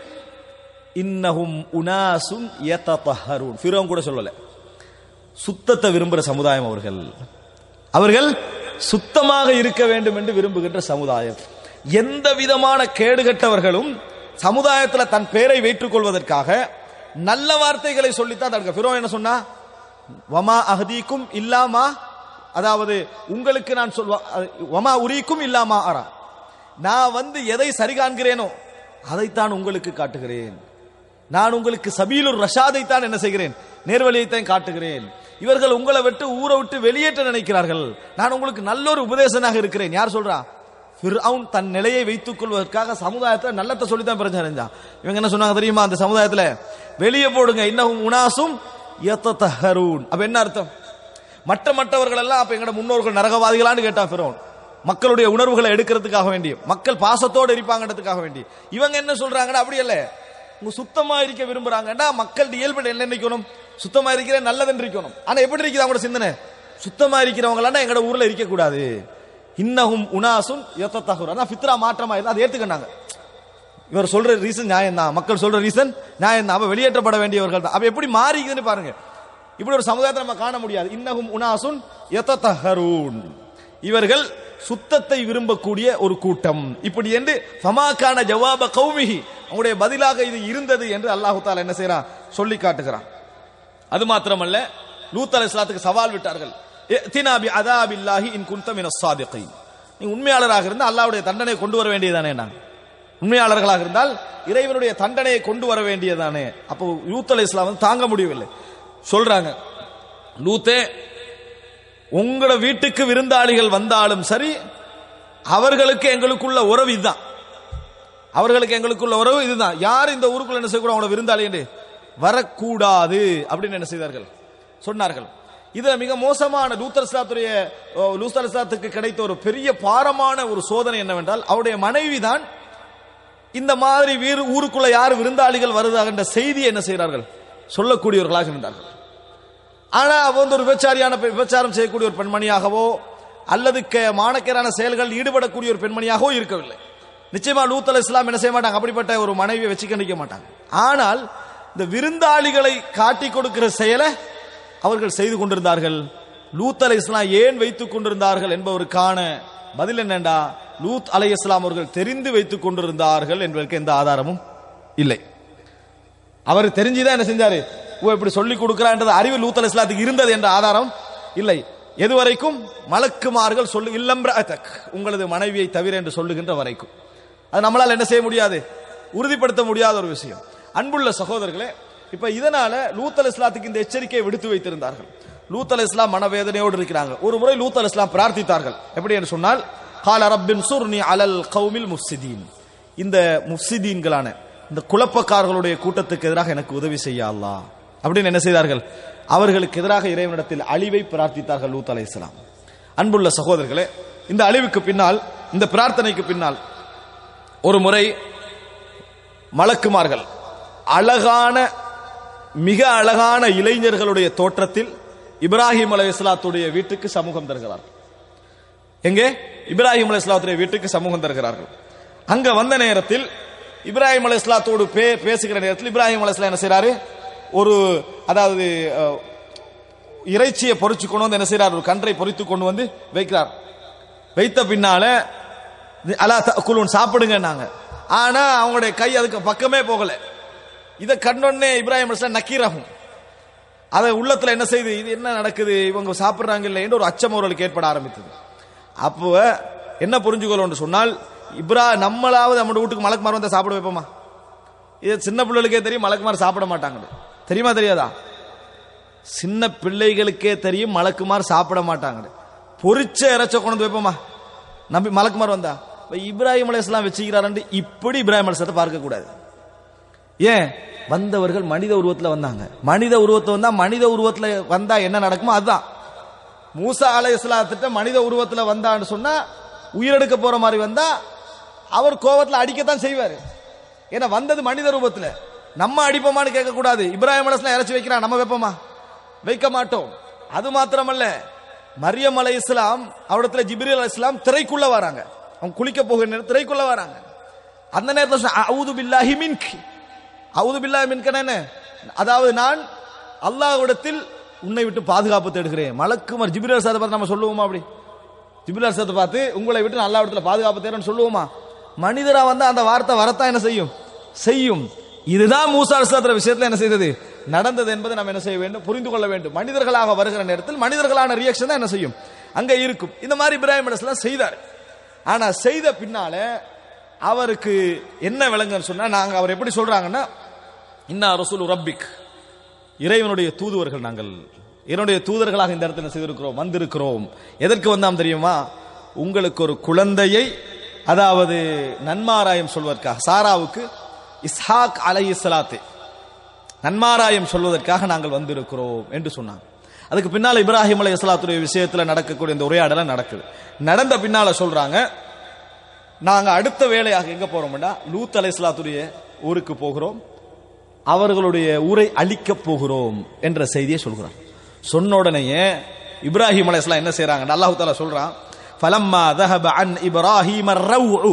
இன்னஹும் உனாசுன் யததஹரூன், ஃபிரௌன் கூட சொல்லல, சுத்தத்தை விரும்புகிற சமுதாயம் அவர்கள். அவர்கள் சுத்தமாக இருக்க வேண்டும் என்று விரும்புகின்ற சமுதாயம். எந்த விதமான கேடுகட்டவர்களும் சமுதாயத்தில் தன் பெயரை வைத்துக் கொள்வதற்காக நல்ல வார்த்தைகளை சொல்லித்தான் தடுக்க. ஃபிரௌன் என்ன சொன்னா? வமா அஹதீக்கும் இல்லாமா, அதாவது உங்களுக்கு நான் சொல்வா, வமா உரீக்கும் இல்லாமா அரா, நான் வந்து எதை சரி காண்கிறேனோ அதைத்தான் உங்களுக்கு காட்டுகிறேன். நான் உங்களுக்கு சபீலுர் ரஷாதை தான் என்ன செய்கிறேன்? நேர்வழியைத்தான் காட்டுகிறேன். இவர்கள் உங்களை விட்டு ஊரை விட்டு வெளியேற்ற நினைக்கிறார்கள். நான் உங்களுக்கு நல்ல ஒரு உபதேசனாக இருக்கிறேன். யார் சொல்றா? ஃபிர்அவுன் தன் நிலையை வைத்துக் கொள்வதற்காக சமுதாயத்தில் நல்லத்தை சொல்லித்தான் பிரச்சனை செஞ்சான். இவங்க என்ன சொன்னாங்க தெரியுமா? அந்த சமுதாயத்தில் வெளியே போடுங்க, இன்னஹும் உனாசும் யத்தஹரூன். அப்ப என்ன அர்த்தம்? மற்ற மற்றவர்கள் எல்லாம் அப்ப எங்கட முன்னோர்கள் நரகவாதிகளான்னு கேட்டான் ஃபிர்அவுன். மக்களுடைய உணர்வுகளை எடுக்கிறதுக்காக வேண்டி, மக்கள் பாசத்தோடு இருப்பாங்கன்றதுக்காக வேண்டி. இவங்க என்ன சொல்றாங்கன்னா அப்படி இல்ல, உங்க சுத்தமா இருக்க விரும்புறாங்கடா, மக்கள் இயல்பு என்ன நினைக்கணும்? சுத்தமா இருக்கிற நல்லதுன்னு இருக்கணும். ஆனா எப்படி இருக்குது அவங்களோட சிந்தனை? சுத்தமா இருக்கிறவங்களா எங்கட ஊர்ல இருக்க கூடாது. இன்னஹும் உனாசுன் யத்தஹரூன். அதான் ஃபித்ரா மாற்றமா இருந்தா அதை ஏத்துக்கிட்டாங்க. இவர் சொல்ற ரீசன் நியாயம் தான், மக்கள் சொல்ற ரீசன் நியாயம் தான். அவ வெளியேற்றப்பட வேண்டியவர்கள் தான். அப்ப எப்படி மாறிக்குதுன்னு பாருங்க. இப்படி ஒரு சமுதாயத்தை நம்ம காண முடியாது. இன்னஹும் உனாசுன் யத்தஹரூன். இவர்கள் சுத்தத்தை விரும்பக்கூடிய ஒரு கூட்டம். இப்படி என்று ஃபமாகான ஜவாப கௌமிஹி, அவங்களுடைய பதிலாக இது இருந்தது என்று அல்லாஹ் தஆலா என்ன செய்றான்? சொல்லி காட்டுகிறான். அது மாத்திரமல்ல, லூத் அலைஹிஸ்ஸலாத்துக்கு சவால் விட்டார்கள். இத்தினா பி அதாபில்லாஹி இன் குன்த மினஸ் சாதிகீன். நீ உண்மையாளராக இருந்தால் அல்லாஹ்வுடைய தண்டனை கொண்டு வர வேண்டியதானே? நான் உண்மையாளர்களாக இருந்தால் இறைவனுடைய தண்டனையை கொண்டு வர வேண்டியதானே? அப்போ லூத் அலைஹிஸ்ஸலாம் வந்து தாங்க முடியவில்லை. சொல்றாங்க, லூத்தே, உங்களோட வீட்டுக்கு விருந்தாளிகள் வந்தாலும் சரி, அவர்களுக்கு எங்களுக்குள்ள உறவு இதுதான். அவர்களுக்கு எங்களுக்குள்ள உறவு இதுதான். யார் இந்த ஊருக்குள்ள என்ன செய்யக்கூடாது? அவங்களோட விருந்தாளி என்று வரக்கூடாது அப்படின்னு என்ன செய்தார்கள்? சொன்னார்கள். இதுல மிக மோசமான லூத் அலைஹிஸ்ஸலாத்துடைய லூத் அலைஹிஸ்ஸலாத்துக்கு கிடைத்த ஒரு பெரிய பாரமான ஒரு சோதனை என்னவென்றால், அவருடைய மனைவி தான் இந்த மாதிரி வீர் ஊருக்குள்ள யார் விருந்தாளிகள் வருதாக என்ற செய்தி என்ன செய்கிறார்கள்? சொல்லக்கூடியவர்களாக இருந்தார்கள். ஆனா அவ வந்து ஒரு விபச்சாரியான விபச்சாரம் செய்யக்கூடிய ஒரு பெண்மணியாகவோ அல்லது மானக்கேரான செயல்கள் ஈடுபடக்கூடிய ஒரு பெண்மணியாகவோ இருக்கவில்லை. நிச்சயமா லூத் அலைஹிஸ்ஸலாம் என்ன செய்ய மாட்டாங்க? அப்படிப்பட்ட ஒரு மனைவியை வச்சு கண்டிக்க மாட்டாங்க. ஆனால் இந்த விருந்தாளிகளை காட்டி கொடுக்கிற செயலை அவர்கள் செய்து கொண்டிருந்தார்கள். லூத் அலைஹிஸ்ஸலாம் ஏன் வைத்துக் கொண்டிருந்தார்கள் என்பவருக்கான பதில் என்னண்டா, லூத் அலைஹிஸ்ஸலாம் அவர்கள் தெரிந்து வைத்துக் கொண்டிருந்தார்கள் என்பதற்கு எந்த ஆதாரமும் இல்லை. அவர் தெரிஞ்சுதான் என்ன செஞ்சாரு? இப்படி சொல்லிக் கொடுக்கிறான்றது அறிவு லூத் அலைஹிஸ்ஸலாத்துக்கு இருந்தது என்ற ஆதாரம் இல்லை. எதுவரைக்கும்? மலக்குமார்கள் சொல்லு இல்லம்ரஅதக், உங்களது மனைவியை தவிர என்று சொல்லுகின்ற வரைக்கும். அது நம்மளால் என்ன செய்ய முடியாது? உறுதிப்படுத்த முடியாத ஒரு விஷயம். அன்புள்ள சகோதரர்களே, இப்ப இதனால லூத் அலைஹிஸ்ஸலாத்துக்கு இந்த எச்சரிக்கையை விடுத்து வைத்திருந்தார்கள். லூத் அலைஹிஸ்ஸலாம் மனவேதனையோடு இருக்கிறாங்க. ஒரு முறை லூத் அலைஹிஸ்ஸலாம் பிரார்த்தித்தார்கள். எப்படி என்று சொன்னால், கால ரப்பின்சுர்னி அலல் கௌமில் முஃப்ஸிதீன், இந்த முஃப்ஸிதீன்களான இந்த குழப்பக்காரர்களுடைய கூட்டத்துக்கு எதிராக எனக்கு உதவி செய்ய அல்லாஹ் அப்படின்னு என்ன செய்தார்கள்? அவர்களுக்கு எதிராக இறைவனிடத்தில் அழிவை பிரார்த்தித்தார்கள் லூத் அலைஹிஸ்ஸலாம். அன்புள்ள சகோதரர்களே, இந்த அழிவுக்கு பின்னால், இந்த பிரார்த்தனைக்கு பின்னால் ஒரு முறை மலக்குமார்கள் அழகான மிக அழகான இளைஞர்களுடைய தோற்றத்தில் இப்ராஹிம் அலைஹிஸ்ஸலாத்துடைய வீட்டுக்கு சமூகம் தருகிறார்கள். எங்கே? இப்ராஹிம் அலைஹிஸ்ஸலாத்துடைய வீட்டுக்கு சமூகம் தருகிறார்கள். அங்க வந்த நேரத்தில் இப்ராஹிம் அலைஹிஸ்ஸலாத்தோடு பேசுகிற நேரத்தில் இப்ராஹிம் அலைஹிஸ்ஸலாம் என்ன செய்றாரு? ஒரு அதாவது இறைச்சியை பொறிச்சு கொண்டு வந்து என்ன செய்றார்? ஒரு கன்றை பொறித்து கொண்டு வந்து வைக்கிறார். வைத்த பின்னால அலா தஅகுலூன், சாப்பிடுங்கன்னாங்க. ஆனா அவங்களுடைய கை அதுக்கு பக்கமே போகல. இதை கண்டோடனே இப்ராஹிம் அலைஹிஸ்ஸலாம் நக்கீரஹும், அதை உள்ளத்துல என்ன செய்து, இது என்ன நடக்குது, இவங்க சாப்பிடுறாங்க இல்லை என்று ஒரு அச்சம் அவர்களுக்கு ஏற்பட ஆரம்பித்தது. அப்போ என்ன புரிஞ்சுக்கொள்ளணும் சொன்னால், இப்ரா நம்மளாவது நம்ம வீட்டுக்கு மலக்குமார் வந்தா சாப்பிட வைப்போமா? இது சின்ன பிள்ளைகளுக்கே தெரியும் மலக்குமார் சாப்பிட மாட்டாங்க. தெரியுமா தெரியாதா? சின்ன பிள்ளைகளுக்கே தெரியும் மலக்குமார் சாப்பிட மாட்டாங்க. பொரிச்ச இறைச்ச கொண்டு வைப்போமா நம்பி மலக்குமார் வந்தா? இப்ராஹிம் அலைஹிஸ்ஸலாம் வச்சுக்கிறாரு. இப்படி இப்ராஹிம் அலைஹிஸ்ஸலாத்தை பார்க்க கூடாது. ஏன்? வந்தவர்கள் மனித உருவத்தில் வந்தாங்க. மனித உருவத்தில் வந்தா மனித உருவத்தில் வந்தா என்ன நடக்குமோ அதுதான். மூசா அலைஹிஸ்ஸலாத்திட்ட மனித உருவத்தில் வந்தான்னு சொன்னா, உயிரெடுக்க போற மாதிரி வந்தா அவர் கோபத்தில் அடிக்கத்தான் செய்வார். ஏன்னா வந்தது மனித ரூபத்தில். நம்ம அடிப்போமான்னு கேட்க கூடாது. இப்ராஹிம் அலைஹிஸ்ஸலாம் இறைச்சி வைக்கிறான், நம்ம வைப்போமா? வைக்க மாட்டோம். அது மாத்திரமல்ல, மரியம் அலைஹிஸ்ஸலாம் அவரிடத்துல ஜிப்ரீல் அலைஹிஸ்ஸலாம் திரைக்குள்ள வராங்க. அவங்க குளிக்க போகிற நேரம் திரைக்குள்ள வராங்க. அந்த நேரத்தில் அஊது பில்லாஹி மின்க், அஊது பில்லாஹி மின்கனா என்ன? அதாவது நான் அல்லாஹ்விடத்தில் உன்னை விட்டு பாதுகாப்பு தேடுகிறேன். மலக்குமார் ஜிப்ரீல் அலைஹிஸ்ஸலாத்தை பார்த்து நம்ம சொல்லுவோமா? அப்படி ஜிப்ரீல் அலைஹிஸ்ஸலாத்தை பார்த்து உங்களை விட்டு நான் அல்லாஹ்விடத்தில் பாதுகாப்பு தேடுறேன்னு சொல்லுவோமா? மனிதரா வந்து அந்த வார்த்தை வரத்தான் என்ன செய்யும்? செய்யும். இதுதான் மூசா அலைஹிஸ்ஸலாத்துடைய விஷயத்துல என்ன செய்தது? நடந்தது என்பதை நம்ம என்ன செய்ய வேண்டும்? புரிந்து கொள்ள வேண்டும். மனிதர்களாக வருகிற நேரத்தில் மனிதர்களான ரியாக்ஷன் தான் என்ன செய்யும்? அங்க இருக்கும். இந்த மாதிரி இப்ராஹிம் அலைஹிஸ்ஸலாம் செய்தார். ஆனா செய்த பின்னால அவருக்கு என்ன விளங்குன்னு சொன்னா, நாங்க அவர் எப்படி சொல்றாங்கன்னா, இன்னா ரசூலு ரப்பிக், இறைவனுடைய தூதுவர்கள் நாங்கள், என்னுடைய தூதர்களாக இந்த இடத்துல செய்திருக்கிறோம், வந்திருக்கிறோம். எதற்கு வந்தாம் தெரியுமா? உங்களுக்கு ஒரு குழந்தையை அதாவது நன்மாராயம் சொல்வதற்காக சாராவுக்கு இஸ்ஹாக் அலைஹிஸ்ஸலாத்து நன்மாராயம் சொல்வதற்காக நாங்கள் வந்திருக்கிறோம் என்று சொன்னாங்க. அதுக்கு பின்னால இப்ராஹிம் அலைஹிஸ்ஸலாத்துடைய விஷயத்துல நடக்கக்கூடிய இந்த உரையாடலாம் நடக்குது. நடந்த பின்னால சொல்றாங்க, நாங்க அடுத்த வேலையாக எங்க போறோம்னா லூத் அலைஹிஸ்ஸலாத்துடைய ஊருக்கு போகிறோம், அவர்களுடைய ஊரை அழிக்க போகிறோம் என்ற செய்தியை சொல்கிறார். சொன்ன உடனேயே இப்ராஹிம் அலைஹிஸ்ஸலாம் என்ன செய்றாங்க, அல்லாஹ் தஆலா சொல்றான், ஃபலம்மா ذهب عن ابراهيم الروع,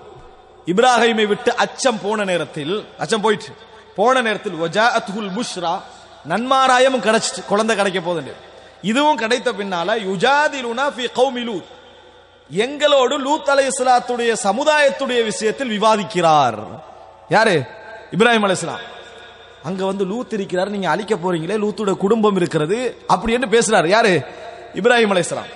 இப்ராஹிமை விட்டு அச்சம் போன நேரத்தில், அச்சம் போயிட்டு போன நேரத்தில் வஜாஅத்துல் புஷ்ரா, நன்மாராயமும் கிடைச்சிட்டு, குழந்தை கிடைக்க போகுது. இதுவும் கிடைத்த பின்னால யுஜாதிலுனா ஃபீ கௌமி லூத், எங்களோடு லூத் அலைஹிஸ்ஸலாத்துடைய சமுதாயத்துடைய விஷயத்தில் விவாதிக்கிறார். யாரு? இப்ராஹிம் அலைஹிஸ்ஸலாம். அங்க வந்து லூத் இருக்கிறார், நீங்க அழிக்க போறீங்களே, லூத்துடைய குடும்பம் இருக்கிறது அப்படி என்று பேசுறாரு. யாரு? இப்ராஹிம் அலைஹிஸ்ஸலாம்.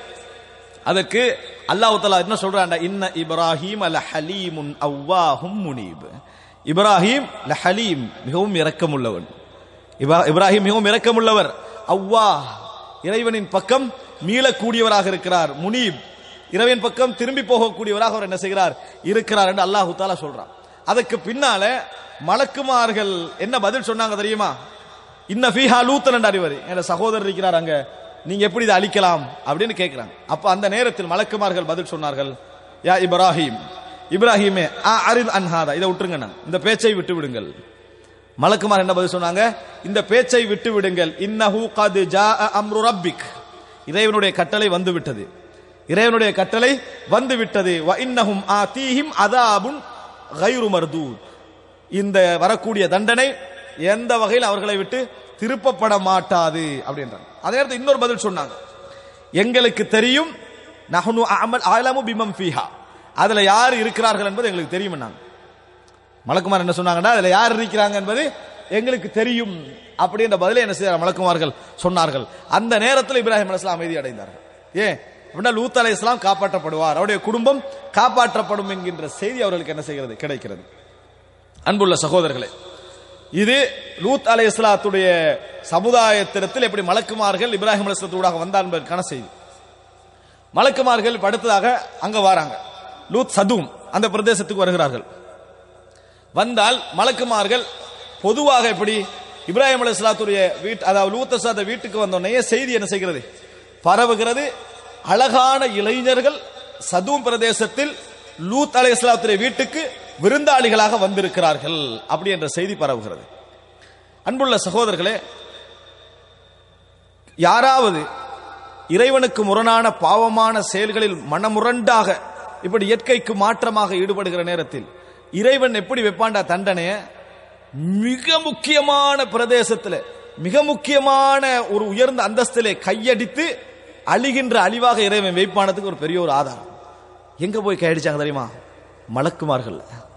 அதற்கு அல்லாஹ் தஆலா என்ன சொல்றான்டா, இன்ன இப்ராஹீம் லஹலீமுன் அவ்வாஹும் முனீப், இப்ராஹிம் லஹலீம் மிகவும் இரக்கமுள்ளவன், இப்ராஹிம் மிகவும் இரக்கமுள்ளவர், அவ்வாஹ் இறைவனின் பக்கம் மீளக்கூடியவராக இருக்கிறார், முனீப் இறைவன் பக்கம் திரும்பி போகக்கூடியவராக அவர் என்ன செய்கிறார் இருக்கிறார் என்று அல்லாஹ் தஆலா சொல்றான். அதுக்கு பின்னால மலக்குமார்கள் என்ன பதில் சொன்னாங்க தெரியுமா? இன்ன ஃபீஹா லூத்தன் என்று அறிவது, என்ற சகோதரர் இருக்கிறார் அங்க, நீங்க எப்படி இதை அழிக்கலாம் அப்படின்னு கேட்கிறாங்க. அப்ப அந்த நேரத்தில் மலக்குமார்கள் பதில் சொன்னார்கள், யா இப்ராஹிம், இப்ராஹிமே அரில் அன்ஹாதா, இதை விட்டுருங்க, இந்த பேச்சை விட்டு விடுங்கள். மலக்குமார் என்ன பதில் சொன்னாங்க? இந்த பேச்சை விட்டு விடுங்கள், இன்னஹு கத் ஜாஅ அம்ரு ரப்பிக், இறைவனுடைய கட்டளை வந்து விட்டது, இறைவனுடைய கட்டளை வந்து விட்டது, வ இன்னஹும் ஆதீஹிம் அதாபுன் கைரு மர்தூத், இந்த வரக்கூடிய தண்டனை எந்த வகையில் அவர்களை விட்டு திருப்பப்பட மாட்டாது அப்படின்றாங்க. அதே நேரத்தில் இன்னொரு பதில் சொன்னாங்க, எங்களுக்கு தெரியும், நஹ்னு அமல் அலமு பிமம் ஃபீஹா, அதுல யார் இருக்கிறார்கள் என்பது எங்களுக்கு தெரியும். மலக்குமார் என்ன சொன்னாங்கன்னா, அதுல யார் இருக்கிறாங்க என்பது எங்களுக்கு தெரியும் அப்படின்ற பதிலை என்ன செய்தார் மலக்குமார்கள் சொன்னார்கள். அந்த நேரத்தில் இப்ராஹிம் அலைஹிஸ்ஸலாம் அமைதி அடைந்தார்கள். ஏன் அப்படின்னா லூத் அலைஹிஸ்ஸலாம் காப்பாற்றப்படுவார், அவருடைய குடும்பம் காப்பாற்றப்படும் என்கின்ற செய்தி அவர்களுக்கு என்ன செய்கிறது, கிடைக்கிறது. அன்புள்ள சகோதரர்களே, இது லூத் அலைஹிஸ்ஸலாத்துடைய சமுதாயத்திடத்தில் எப்படி மலக்குமார்கள் இப்ராஹிம் அலைஹிஸ்ஸலாத்தூடாக வந்தார் என்பதற்கான செய்தி. மலக்குமார்கள் அடுத்ததாக அங்க வராங்க, லூத் சதூம் அந்த பிரதேசத்துக்கு வருகிறார்கள். வந்தால் மலக்குமார்கள் பொதுவாக எப்படி இப்ராஹிம் அலைஹிஸ்ஸலாத்துடைய வீட்டு, அதாவது லூத் அலைஹிஸ்ஸலாத் வீட்டுக்கு வந்தோடனே செய்தி என்ன செய்கிறது, பரவுகிறது. அழகான இளைஞர்கள் சதூம் பிரதேசத்தில் லூத் அலைஹிஸ்ஸலாத்துடைய வீட்டுக்கு விருந்தாளிகளாக வந்திருக்கிறார்கள் அப்படி என்ற செய்தி பரவுகிறது. அன்புள்ள சகோதரர்களே, யாராவது இறைவனுக்கு முரணான பாவமான செயல்களில் மனமுரண்டாக இப்படி இயற்கைக்கு மாற்றமாக ஈடுபடுகிற நேரத்தில் இறைவன் எப்படி வைப்பாண்டா தண்டனைய, மிக முக்கியமான பிரதேசத்தில் மிக முக்கியமான ஒரு உயர்ந்த அந்தஸ்திலே கையடித்து அழிகின்ற அழிவாக இறைவன் வைப்பானதுக்கு ஒரு பெரிய ஒரு ஆதாரம். எங்க போய் கையடிச்சாங்க தெரியுமா? மலக்குமார்கள்,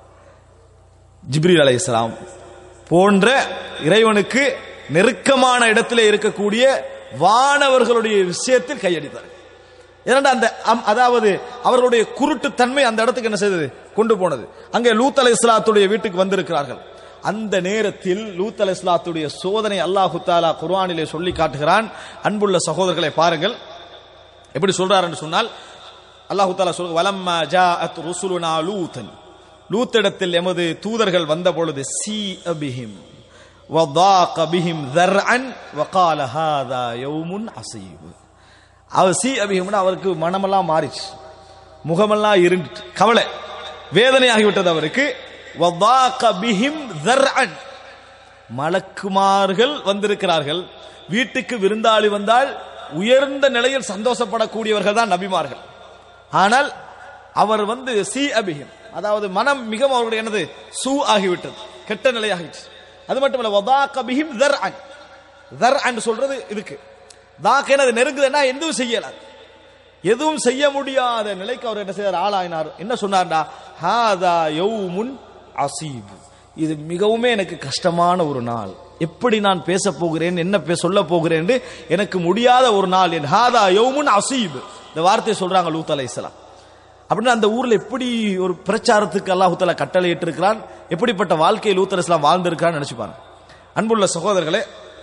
ஜிப்ரீல் அலைஹிஸ்ஸலாம் போன்ற இறைவனுக்கு நெருக்கமான இடத்திலே இருக்கக்கூடிய வானவர்களுடைய விஷயத்தில் கையடித்தார். ஏனென்றா அந்த அதாவது அவர்களுடைய குருட்டு தன்மை அந்த இடத்துக்கு என்ன செய்தது, கொண்டு போனது. அங்கே லூத் அலைஹிஸ்ஸலாத்துடைய வீட்டுக்கு வந்திருக்கிறார்கள். அந்த நேரத்தில் லூத் அலைஹிஸ்ஸலாத்துடைய சோதனை அல்லாஹ் தஆலா குர்ஆனிலே சொல்லி காட்டுகிறான். அன்புள்ள சகோதரர்களை பாருங்கள், எப்படி சொல்றார் என்று சொன்னால், அல்லாஹ் தஆலா சொல்ற, வலம்மா ஜாஅத் ருசுலுனா லூத்தன், லூத்திடத்தில் எமது தூதர்கள் வந்த பொழுது, சி அபிஹிம் வதாக பிஹிம் தர்அன் வகால ஹாதா யௌமுன் அஸீப், அவர் சி அபிஹிம்னா அவருக்கு மனமெல்லாம் மாறிச்சு, முகமெல்லாம் இருண்டு, கவலை வேதனையாகிவிட்டது அவருக்கு. வதாக பிஹிம் தர்அன், மலக்குமார்கள் வந்திருக்கிறார்கள், வீட்டுக்கு விருந்தாளி வந்தால் உயர்ந்த நிலையில் சந்தோஷப்படக்கூடியவர்கள் தான் நபிமார்கள். ஆனால் அவர் வந்து சி அபிஹிம், அதாவது மனம் மிகவும் அவருடைய என்னது சூ ஆகிவிட்டது, கெட்ட நிலையாகிடுச்சு. அது மட்டுமல்ல, வதாக பிஹிம் தர்அன், தர்அன் சொல்றது இதுக்கு தாக்க என்னது, நெருங்குதுன்னா எதுவும் செய்யலாம், எதுவும் செய்ய முடியாத நிலைக்கு அவர் என்ன செய்தார், ஆளாயினார். என்ன சொன்னார்டா, ஹாதா யௌமுன் அஸீப், இது மிகவுமே எனக்கு கஷ்டமான ஒரு நாள், எப்படி நான் பேச போகிறேன், என்ன சொல்ல போகிறேன் என்று எனக்கு முடியாத ஒரு நாள். என் ஹாதா யௌமுன் அஸீப், இந்த வார்த்தையை சொல்றாங்க லூத் அலைஹிஸ்ஸலாம். அப்படின்னா அந்த ஊர்ல எப்படி ஒரு பிரச்சாரத்துக்கு அல்லாஹ் தஆலா கட்டளை இட்டிருக்கிறான், எப்படிப்பட்ட வாழ்க்கையை லூத் அலைஹிஸ்ஸலாம் வாழ்ந்திருக்கிறான்னு நினைச்சு பாருங்க. அன்புள்ள சகோதரர்களே,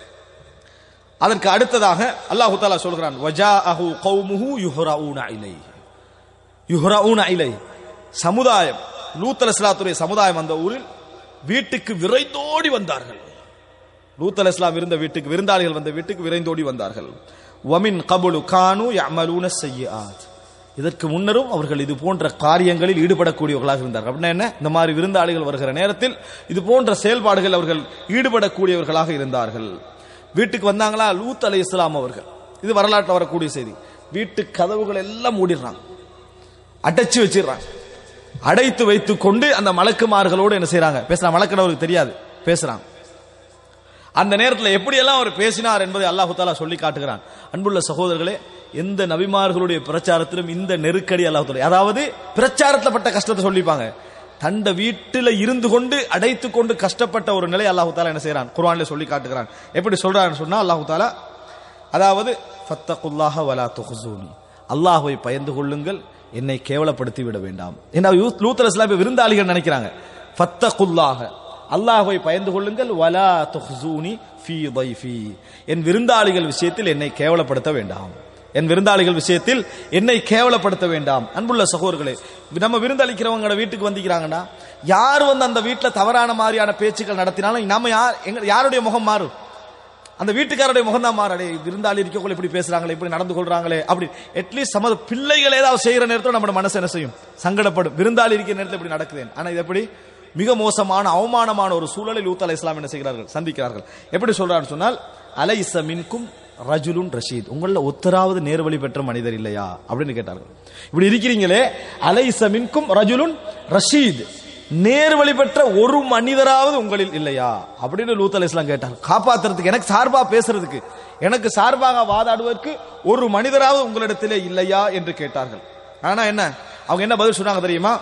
அதற்கு அடுத்ததாக அல்லாஹ் தஆலா சொல்கிறான், வஜாஅஹு கௌமுஹு யுஹ்ரஊன இலைஹி, யுஹ்ரஊன இலைஹி, சமுதாயம், லூத் அலைஹிஸ்ஸலாத்துடைய சமுதாயம் அந்த ஊரில் வீட்டுக்கு விரைந்தோடி வந்தார்கள். லூத் அலைஹிஸ்ஸலாம் இருந்த வீட்டுக்கு, விருந்தாளிகள் வந்த வீட்டுக்கு விரைந்தோடி வந்தார்கள். வமின் கபுலு கானு யஅமலூன ஸய்யிஆத், இதற்கு முன்னரும் அவர்கள் இது போன்ற காரியங்களில் ஈடுபடக்கூடியவர்களாக இருந்தார்கள். அப்படின்னா என்ன? இந்த மாதிரி விருந்தாளிகள் வருகிற நேரத்தில் இது போன்ற செயல்பாடுகள் அவர்கள் ஈடுபடக்கூடியவர்களாக இருந்தார்கள். வீட்டுக்கு வந்தாங்களா லூத் அலைஹிஸ்ஸலாம் அவர்கள், இது வரலாற்றில் வரக்கூடிய செய்தி. வீட்டு கதவுகள் எல்லாம் மூடிடுறாங்க, அடைச்சு வச்சிடறாங்க. அடைத்து வைத்துக் கொண்டு அந்த மலக்குமார்களோடு என்ன செய்யறாங்க? பேசுறாங்க. மலக்குனவருக்கு தெரியாது, பேசுறாங்க. அந்த நேரத்தில் எப்படியெல்லாம் அவர் பேசினார் என்பதை அல்லாஹு தஆலா சொல்லி காட்டுகிறான். அன்புள்ள சகோதரர்களே, எந்த நபிமார்களுடைய பிரச்சாரத்திலும் இந்த நெருக்கடி அல்லாஹு தஆலா, அதாவது பிரச்சாரத்தில் பட்ட கஷ்டத்தை சொல்லிப்பாங்க, தண்ட வீட்டில் இருந்து கொண்டு அடைத்து கொண்டு கஷ்டப்பட்ட ஒரு நிலை அல்லாஹு தஆலா என்ன செய்யறான்? குர்ஆனிலே சொல்லி காட்டுகிறான். எப்படி சொல்றான்னு சொன்னா அல்லாஹு தஆலா, அதாவது ஃபத்தகுல்லாஹ வலா துஹ்ஸூனி, அல்லாஹ்வை பயந்து கொள்ளுங்கள், என்னை கேவலப்படுத்தி விட வேண்டாம். ஏன்னா லூத் அலைஹிஸ்ஸலாம் விருந்தாளிகள் நினைக்கிறாங்க. ஃபத்தகுல்லாஹ, அல்லாஹ்வை பயந்து கொள்ளுங்கள், வலா துஹ்ஸூனி ஃபீ தைஃபி, என் விருந்தாளிகள் விஷயத்தில் என்னை கேவலப்படுத்த வேண்டாம், என் விருந்தாளிகள் விஷயத்தில் என்னை கேவலப்படுத்த வேண்டாம். அன்புள்ள சகோதரர்களே, நம்ம விருந்தளிக்கிறவங்க வீட்டுக்கு வந்திக்கிறாங்கன்னா, யார் வந்து அந்த வீட்டில் தவறான மாதிரியான பேச்சுக்கள் நடத்தினாலும் நம்ம யார் யாருடைய முகம் மாறும்? அந்த வீட்டுக்காரருடைய முகம் தான் மாறாடே, விருந்தாளி இருக்கக்குள்ள இப்படி பேசுறாங்களே, இப்படி நடந்து கொள்றாங்களே அப்படி. அட்லீஸ்ட் நமது பிள்ளைகள் ஏதாவது செய்யற நேரத்தில் நம்ம மனசு என்ன செய்யும்? சங்கடப்படும். விருந்தாளி இருக்கிற நேரத்தில் இப்படி நடக்குதேன். ஆனா இது எப்படி மிக மோசமான அவமானமான ஒரு சூழலில் லூத் அலைஹிஸ்ஸலாம் என்ன செய்கிறார்கள்? சந்திக்கிறார்கள். எப்படி சொல்றாருன்னு சொன்னால், அலைஸ மின்கும் ரஜுலுன் ரஷீத், உங்கள ஒத்தராவது நேர்வழி பெற்ற மனிதர் இல்லையா அப்படின்னு கேட்டார்கள். இப்படி இருக்கிறீங்களே, அலைஸ மின்கும் ரஜுலுன் ரஷீத், நேர்வழி பெற்ற ஒரு மனிதராவது உங்களில் இல்லையா அப்படின்னு லூத் அலைஹிஸ்ஸலாம் கேட்டார். காப்பாத்துறதுக்கு, எனக்கு சார்பா பேசுறதுக்கு, எனக்கு சார்பாக வாதாடுவதற்கு ஒரு மனிதராவது உங்களிடத்திலே இல்லையா என்று கேட்டார்கள். ஆனா என்ன, அவங்க என்ன பதில் சொன்னாங்க தெரியுமா?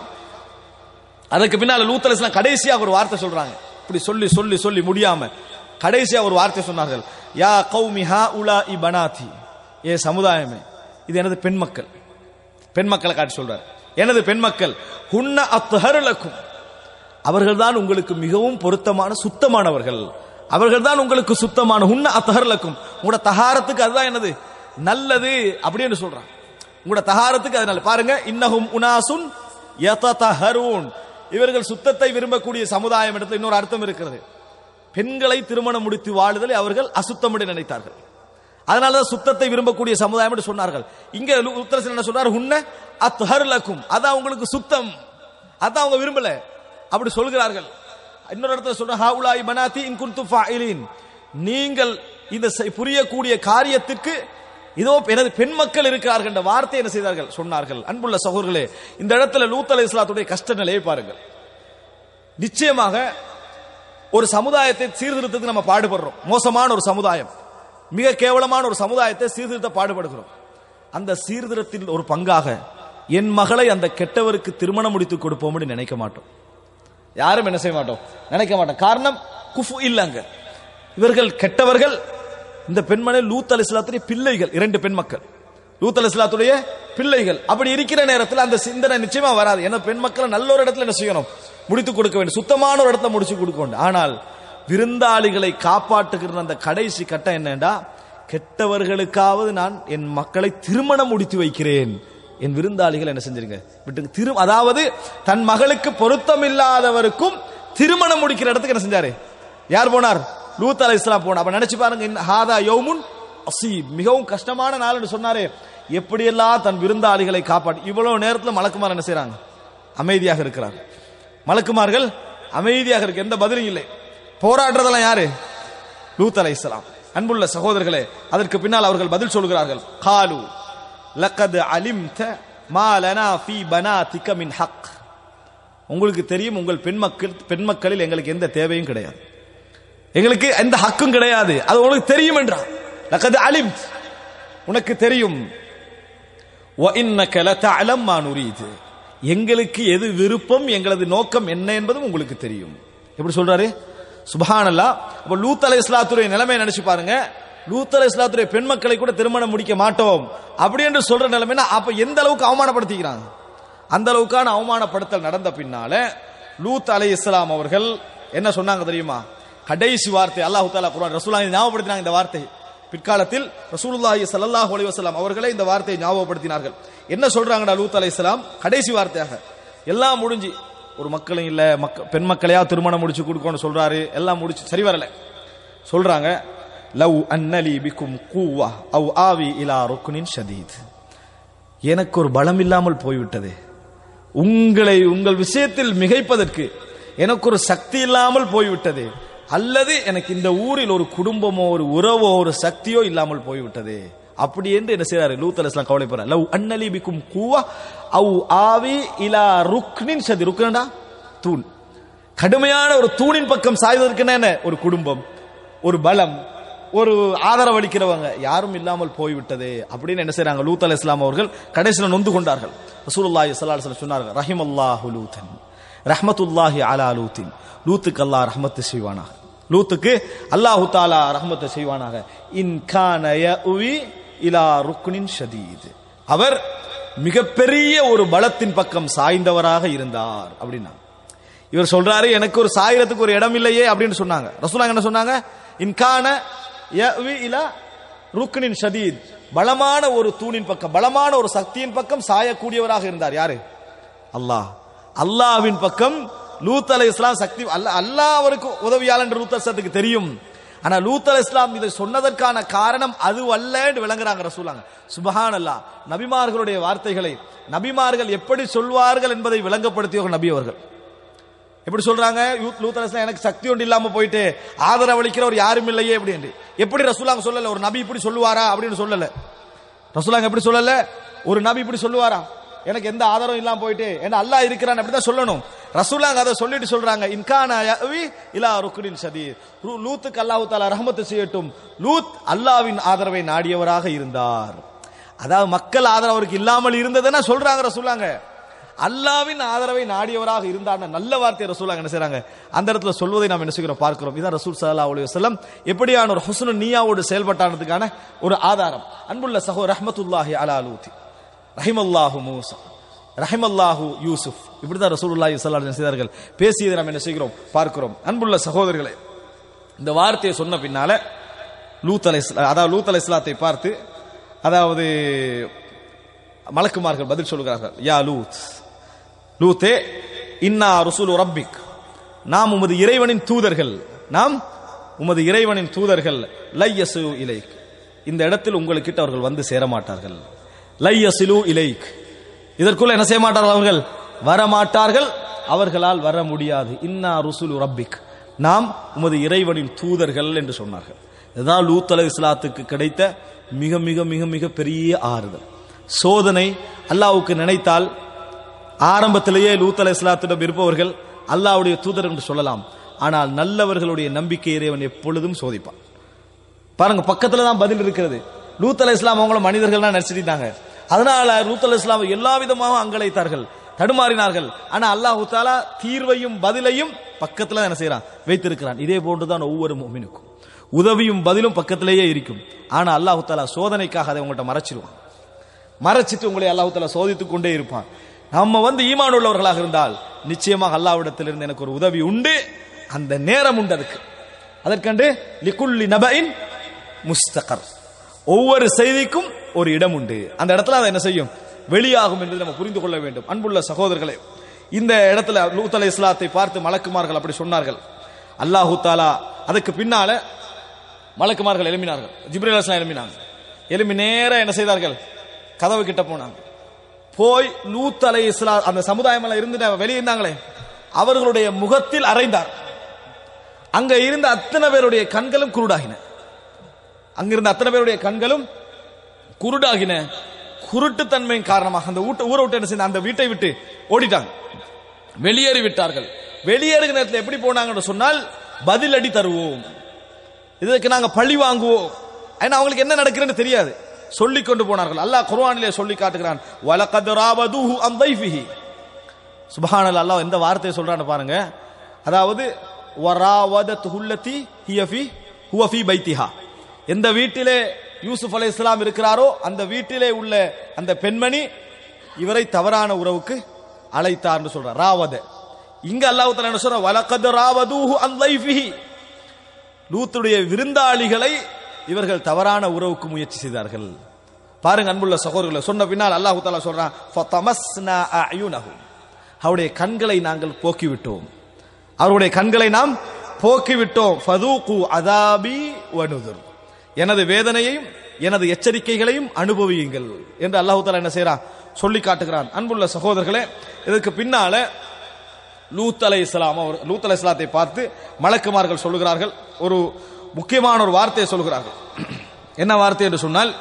அதுக்கு பின்னால லூத் அலைஹிஸ்ஸலாம் கடைசியாக ஒரு வார்த்தை சொல்றாங்க. இப்படி சொல்லி சொல்லி சொல்லி முடியாம கடைசியா ஒரு வார்த்தை சொன்னார்கள். யா கௌமி ஹாஉலாஇ பனாதி, ஏ சமுதாயமே, இது எனது பெண் மக்கள். பெண் மக்களை காட்டி சொல்றார், எனது பெண் மக்கள். ஹுன்ன அத்ஹரு லக்கும், அவர்கள்தான் உங்களுக்கு மிகவும் பொருத்தமான சுத்தமானவர்கள், அவர்கள்தான் உங்களுக்கு சுத்தமான. ஹுன்ன அத்ஹரு லக்கும், உங்களோட தஹாரத்துக்கு அதுதான் என்னது நல்லது அப்படின்னு சொல்றான். உங்களோட தஹாரத்துக்கு அது நல்லது. பாருங்க, இன்னஹும் உனாசுன் யததஹரூன், இவர்கள் சுத்தத்தை விரும்பக்கூடிய சமுதாயம். இடத்துல இன்னொரு அர்த்தம் இருக்கிறது, பெண்களை திருமணம் முடித்து வாழுதலை அவர்கள் அசுத்தம் என்று நினைத்தார்கள். அதனாலதான் சுத்தத்தை விரும்பக்கூடிய சமுதாயம் என்று சொன்னார்கள். இங்க உத்தரசில் என்ன சொல்றாரு? ஹுன்ன அத்ஹர் லக்கும், அதான் உங்களுக்கு சுத்தம், அதான் அவங்க விரும்பல அப்படி சொல்கிறார்கள். இன்னொரு இடத்துல சொல்ற ஹாஉலாஇ பனாதி இன் குன்தும் ஃபாயிலின், நீங்கள் இந்த புரியக்கூடிய காரியத்துக்கு இதோ எனது பெண் மக்கள் இருக்கிறார்கள் என்ற வார்த்தை என்ன செய்தார்கள்? சொன்னார்கள். அன்புள்ள சகோதரர்களே, இந்த இடத்துல லூத் அலைஹிஸ்ஸலாத்துடைய கஷ்ட நிலையை பாருங்கள். நிச்சயமாக ஒரு சமுதாயத்தை சீர்திருத்தத்துக்கு நம்ம பாடுபடுறோம். மோசமான ஒரு சமுதாயம், மிக கேவலமான ஒரு சமுதாயத்தை சீர்திருத்த பாடுபடுகிறோம். அந்த சீர்திருத்தத்தில் ஒரு பங்காக என் மகளை அந்த கெட்டவருக்கு திருமணம் முடித்து கொடுப்போம் என்று நினைக்க மாட்டோம். யாரும் என்ன செய்ய மாட்டோம்? நினைக்க மாட்டோம். காரணம் குஃபு இல்லங்க, இவர்கள் கெட்டவர்கள். இந்த பெண்மணி லூத் அலைஹிஸ்ஸலாத்துடைய பிள்ளைகள், இரண்டு பெண் மக்கள், லூத் அலைஹிஸ்ஸலாத்துடைய பிள்ளைகள். அப்படி இருக்கிற நேரத்தில் அந்த சிந்தனை நிச்சயமா வராது. ஏன்னா பெண் மக்களை நல்ல ஒரு இடத்துல என்ன செய்யணும்? முடித்து கொடுக்க வேண்டும், சுத்தமான ஒரு இடத்துல முடிச்சு கொடுக்க வேண்டும். ஆனால் விருந்தாளிகளை காப்பாற்றுகிற அந்த கடைசி கட்டம் என்னண்டா, கெட்டவர்களுக்காவது நான் என் மக்களை திருமணம் முடித்து வைக்கிறேன், என் விருந்தாளிகள் என்ன செஞ்சிருங்க விட்டு திரு அதாவது தன் மகளுக்கு பொருத்தம் இல்லாதவருக்கும் திருமணம் முடிக்கிற இடத்துக்கு என்ன செஞ்சாரு? யார் போனார்? லூத் அலைஹிஸ்ஸலாம் போனார். அப்ப நினைச்சு பாருங்க, ஹாதா யௌமுன் அஸீப், மிகவும் கஷ்டமான நாள் என்று சொன்னாரே. எப்படியெல்லாம் தன் விருந்தாளிகளை காப்பாற்றி. இவ்வளவு நேரத்தில் மலக்குமார் என்ன செய்யறாங்க? அமைதியாக இருக்கிறார். மலக்குமார்கள் அமைதியாக இருக்கு, எந்த பதிலும் இல்லை. போராடுறதெல்லாம் யாரு? லூத் அலைஹிஸ்ஸலாம். அன்புள்ள சகோதரர்களே, அதற்கு பின்னால் அவர்கள் பதில் சொல்கிறார்கள். காலு லகத் அலிம்த மா லனா ஃபீ பனாதிக மின் ஹக், உங்களுக்கு தெரியும் உங்கள் பெண் மக்கள் பெண் மக்களில் எங்களுக்கு எந்த தேவையும் கிடையாது, எங்களுக்கு எந்த ஹக்கும் கிடையாது, அது உங்களுக்கு தெரியும் என்றார். லகத் அலிம்த், உனக்கு தெரியும். வ இன்னக லதஅலம் மா நுரீத், எங்களுக்கு எது விருப்பம், எங்களது நோக்கம் என்ன என்பதும் உங்களுக்கு தெரியும். எப்படி சொல்றாரு? சுப்ஹானல்லாஹ். அப்ப லூத் அலைஹிஸ்ஸலாத்துடைய நிலைமை நினைச்சு பாருங்க. லூத் அலைஹிஸ்ஸலாத்துடைய பெண் மக்களை கூட திருமணம் முடிக்க மாட்டோம் அப்படி என்று சொல்ற நிலைமைனா அப்ப எந்த அளவுக்கு அவமானப்படுத்திக்கிறாங்க. அந்த அளவுக்கான அவமானப்படுத்தல் நடந்த பின்னால லூத் அலைஹிஸ்ஸலாம் அவர்கள் என்ன சொன்னாங்க தெரியுமா? கடைசி வார்த்தை அல்லாஹ் தஆலா குர்ஆன் ரசூலுல்லாஹி ஞாபகப்படுத்தினாங்க. இந்த வார்த்தை பிற்காலத்தில் ரசூலுல்லாஹி ஸல்லல்லாஹு அலைஹி வஸல்லம் அவர்களே இந்த வார்த்தையை ஞாபகப்படுத்தினார்கள். என்ன சொல்றாங்கடா லூத் அலைஹிஸ்ஸலாம்? கடைசி வார்த்தையாக, எல்லாம் முடிஞ்சு ஒரு மக்களும் இல்ல, பெண் மக்களையா திருமணம் முடிச்சு கொடுக்கணும்னு சொல்றாரு. எல்லாம் முடிச்சு சரி வரல. சொல்றாங்க, லவ் அன்னலி பிக்கும் குவா அவ் ஆவி இலா ருக்னின் ஷதீத். எனக்கு ஒரு பலம் இல்லாமல் போய்விட்டது, உங்களை உங்கள் விஷயத்தில் மிகைப்பதற்கு எனக்கு ஒரு சக்தி இல்லாமல் போய்விட்டது, அல்லது எனக்கு இந்த ஊரில் ஒரு குடும்பமோ ஒரு உறவோ ஒரு சக்தியோ இல்லாமல் போய்விட்டது. அப்படி என்று என்ன செய்யறாரு லூத் அலைஹிஸ்ஸலாம் கவலைப்படுறார். லவ் அன்னலி பிக்கும் குவா அவ் ஆவி இலா ருக்னின் ஷதீத். ருக்னடா தூண், கடுமையான ஒரு தூணின் பக்கம் சாய்வதற்கு என்ன ஒரு குடும்பம், ஒரு பலம், ஒரு ஆதரவளிக்கிறவங்க யாரும் இல்லாமல் போய்விட்டது அப்படின்னு என்ன செய்றாங்க லூத் அலைஹிஸ்ஸலாம் அவர்கள் கடைசியில் நொந்து கொண்டார்கள். ரசூலுல்லாஹி ஸல்லல்லாஹு அலைஹி வஸல்லம் சொன்னார்கள், ரஹிமல்லாஹு லூத்தன் ரஹ்மத்துல்லாஹி அலா லூத்தின். லூத்துக்கு அல்லாஹ் ரஹ்மத் செய்வானாக, லூத்துக்கு அல்லாஹு தஆலா ரஹ்மத் செய்வானாக. இன் கான யஉவி இலா ருக்னின் ஷதீத். அவர் மிகப்பெரிய ஒரு பலத்தின் பக்கம் சாய்ந்தவராக இருந்தார் அப்படின்னா. இவர் சொல்றாரு, எனக்கு ஒரு சாயிரத்துக்கு ஒரு இடம் இல்லையே அப்படின்னு சொன்னாங்க. ரசூலுல்லாஹ் என்ன சொன்னாங்க, இன் கான யஅவி இலா ருக்னின் ஷதீத், பலமான ஒரு தூணின் பக்கம், பலமான ஒரு சக்தியின் பக்கம் சாயக்கூடியவராக இருந்தார். யாரு? அல்லாஹ். அல்லாஹ்வின் பக்கம் லூத் அலைஹிஸ்ஸலாம் சக்தி, அல்லாஹ் அல்லாஹ் அவருக்கு உதவியாளர் என்று லூத் அலைஹிஸ்ஸலாத்துக்கு தெரியும். ஆனா லூத் அலைஹிஸ்ஸலாம் இதை சொன்னதற்கான காரணம் அது அல்ல என்று விளங்குறாங்க ரசூலுல்லாஹ். சுப்ஹானல்லாஹ், நபிமார்களுடைய வார்த்தைகளை நபிமார்கள் எப்படி சொல்வார்கள் என்பதை விளங்கப்படுத்தியவர்கள் நபி அவர்கள். எப்படி சொல்றாங்க, லூத் அலைஹிஸ்ஸலாம் எனக்கு சக்தி ஒன்று இல்லாம போயிட்டு ஆதரவளிக்கிறவர் யாரும் இல்லையே அப்படின்னு. எப்படி ரசூலுல்லாஹ் சொல்லல, ஒரு நபி இப்படி சொல்லுவாரா அப்படின்னு சொல்லல. ரசூலுல்லாஹ் எப்படி சொல்லல, ஒரு நபி இப்படி சொல்லுவாரா, எனக்கு எந்த ஆதரவும் இல்லாம போயிட்டு என்ன அல்லாஹ் இருக்கிறான் அப்படிதான் சொல்லணும். ரசூலுல்லாஹ் அதை சொல்லிட்டு சொல்றாங்க, இன்கான யஅவி இலா ருக்னின் ஷதீத். லூத்துக்கு அல்லாஹ் தஆலா ரஹ்மத் செய்யட்டும், லூத் அல்லாஹ்வின் ஆதரவை நாடியவராக இருந்தார். அதாவது மக்கள் ஆதரவு அவருக்கு இல்லாமல் இருந்ததுன்னா சொல்றாங்க ரசூலுல்லாஹ், அல்லாஹ்வின் ஆதரவை நாடியவராக இருந்தார். நல்ல வார்த்தை ரசூலுல்லாஹ் என்ன செய்றாங்க அந்த இடத்துல சொல்வதை நாம் என்ன செய்கிறோம் பார்க்கிறோம். இதான் ரசூல் ஸல்லல்லாஹு அலைஹி வஸல்லம் எப்படியான ஒரு ஹுஸ்னு நிய்யாவோடு செயல்பட்டானதுக்கான ஒரு ஆதாரம். அன்புள்ள சகோதரர், ரஹ்மத்துல்லாஹி அலா லூத், ரஹிமல்லாஹு மூசா, ரஹிமல்லாஹு யூசுப், இப்படிதான் ரசூலுல்லாஹி ஸல்லல்லாஹு அலைஹி வஸல்லம் செய்தார்கள். பேசியதை நாம் என்ன செய்கிறோம் பார்க்கிறோம். அன்புள்ள சகோதரர்களே, இந்த வார்த்தையை சொன்ன பின்னால லூத் அலைஹிஸ்ஸலாம், அதாவது லூத் அலைஹிஸ்ஸலாத்தை பார்த்து அதாவது மலக்குமார்கள் பதில் சொல்கிறார்கள், யா லூத், லூத்தே, இன்னா ருசூலு ரப்பிக், நாம் உமது இறைவனின் தூதர்கள், நாம் உமது இறைவனின் தூதர்கள், லையசு இலைக், இந்த இடத்தில் உங்களுக்கிட்ட அவர்கள் வந்து சேரமாட்டார்கள். லையசிலு இலைக், இதற்குள்ள என்ன செய்ய மாட்டார்கள், அவர்கள் வரமாட்டார்கள், அவர்களால் வர முடியாது. இன்னா ருசூலு ரப்பிக், நாம் உமது இறைவனின் தூதர்கள் என்று சொன்னார்கள். இதுதான் லூத் அலைஹிஸ்ஸலாத்துக்கு கிடைத்த மிக மிக மிக மிக பெரிய ஆறுதல். சோதனை அல்லாஹ்வுக்கு நினைத்தால் ஆரம்பத்திலேயே லூத் அலைஹிஸ்ஸலாத்திடம் இருப்பவர்கள் அல்லாஹ்வுடைய தூதர் என்று சொல்லலாம். ஆனால் நல்லவர்களுடைய நம்பிக்கை இறைவன் எப்பொழுதும் சோதிப்பான். பாருங்க, பக்கத்துல தான் பதில் இருக்கிறது. லூத் அலைஹிஸ்ஸலாம் அவங்கள மனிதர்கள் தான் நினைச்சிட்டாங்க. அதனால லூத் அலைஹிஸ்ஸலாம் எல்லா விதமாக அங்கலைத்தார்கள், தடுமாறினார்கள். ஆனா அல்லாஹ் தஆலா தீர்வையும் பதிலையும் பக்கத்துல என்ன செய்யறான், வைத்திருக்கிறான். இதே போன்றுதான் ஒவ்வொரு முஃமினுக்கும் உதவியும் பதிலும் பக்கத்திலேயே இருக்கும். ஆனா அல்லாஹ் தஆலா சோதனைக்காக அதை உங்கள்கிட்ட மறைச்சிருவான். மறைச்சிட்டு உங்களை அல்லாஹ் தஆலா சோதித்துக் கொண்டே இருப்பான். நம்ம வந்து ஈமான் உள்ளவர்களாக இருந்தால் நிச்சயமாக அல்லாஹ்விடத்திலிருந்து எனக்கு ஒரு உதவி உண்டு, அந்த நேரம் உண்டு. அதுக்கு அதற்கண்டு லிகுல்லி நபஇன் முஸ்தகர், ஒவ்வொரு செய்திக்கும் ஒரு இடம் உண்டு. அந்த இடத்துல அதை என்ன செய்யும், வெளியாகும் என்பதை நம்ம புரிந்து கொள்ள வேண்டும். அன்புள்ள சகோதரர்களே, இந்த இடத்துல லூத் அலைஹிஸ்ஸலாத்தை பார்த்து மலக்குமார்கள் அப்படி சொன்னார்கள். அல்லாஹ் தஆலா அதுக்கு பின்னால மலக்குமார்கள் எழுப்பினார்கள், ஜிப்ரீல் அலைஹிஸ்ஸலாம் எழுப்பினாங்க. எழுப்பி நேரா என்ன செய்தார்கள், கதவு கிட்ட போனாங்க. போய் லூத் அலைஹிஸ்ஸலாம் அந்த சமுதாயம் எல்லாம் இருந்து வெளியே இருந்தாங்களே அவர்களுடைய முகத்தில் அறைந்தார். அங்க இருந்த அத்தனை பேருடைய கண்களும் குருடாகின. அங்கிருந்த அத்தனை பேருடைய கண்களும் குருடாகின. குருட்டுத்தன்மையின் காரணமாக அந்த ஊரை விட்டு என்ன செய்ய, அந்த வீட்டை விட்டு ஓடிட்டாங்க, வெளியேறி விட்டார்கள். வெளியேறுகிற நேரத்தில் எப்படி போனாங்கன்னு சொன்னால், பதிலடி தருவோம், இதற்கு நாங்க பழி வாங்குவோம். ஏன்னா அவங்களுக்கு என்ன நடக்குதுன்னு தெரியாது, சொல்லிக் கொண்டு போனார்கள். அல்லாஹ் குர்ஆனிலே சொல்லி காட்டுகிறான், வலகத் ராவதுஹு அன் தைஃபிஹி. சுப்ஹானல்லாஹ், அல்லாஹ் எந்த வார்த்தையை சொல்றான்னு பாருங்க. அதாவது வராவதத்துஹு அல்லதி ஹிய ஃபீ ஹுவ ஃபீ பைத்திஹா, எந்த வீட்டிலே யூசுப் அலைஹிஸ்ஸலாம் இருக்கிறாரோ அந்த வீட்டிலே உள்ள அந்த பெண்மணி இவரை தவறான உறவுக்கு அழைத்தார்னு சொல்றார். ராவத, இங்க அல்லாஹ் தஆலா என்ன சொல்றார், வலகத் ராவதுஹு அன் தைஃபிஹி, லூத்துடைய விருந்தாளிகளை இவர்கள் தவறான உறவுக்கு முயற்சி செய்தார்கள். பாருங்க அன்புள்ள சகோதரர்களே, சொன்ன பின்னால் அல்லாஹ் தஆலா சொல்றான், ஃபதமஸ்னா அயுனஹும், அவருடைய கண்களை நாங்கள் போக்கிவிட்டோம், அவருடைய கண்களை நாம் போக்கிவிட்டோம். ஃபதூகு அதாபி வனுதுர், எனது வேதனையையும் எனது எச்சரிக்கைகளையும் அனுபவியுங்கள் என்று அல்லாஹ் தஆலா என்ன செய்றான், சொல்லி காட்டுகிறான். அன்புள்ள சகோதரர்களே, இதற்கு பின்னால லூத் அலைஹிஸ்ஸலாம் அவர் லூத் அலைஹிஸ்ஸலாத்தை பார்த்து மலக்குமார்கள் சொல்லுகிறார்கள், ஒரு முக்கியமான ஒரு வார்த்தையை சொல்கிறார்கள். என்ன வார்த்தை என்று சொன்னால்,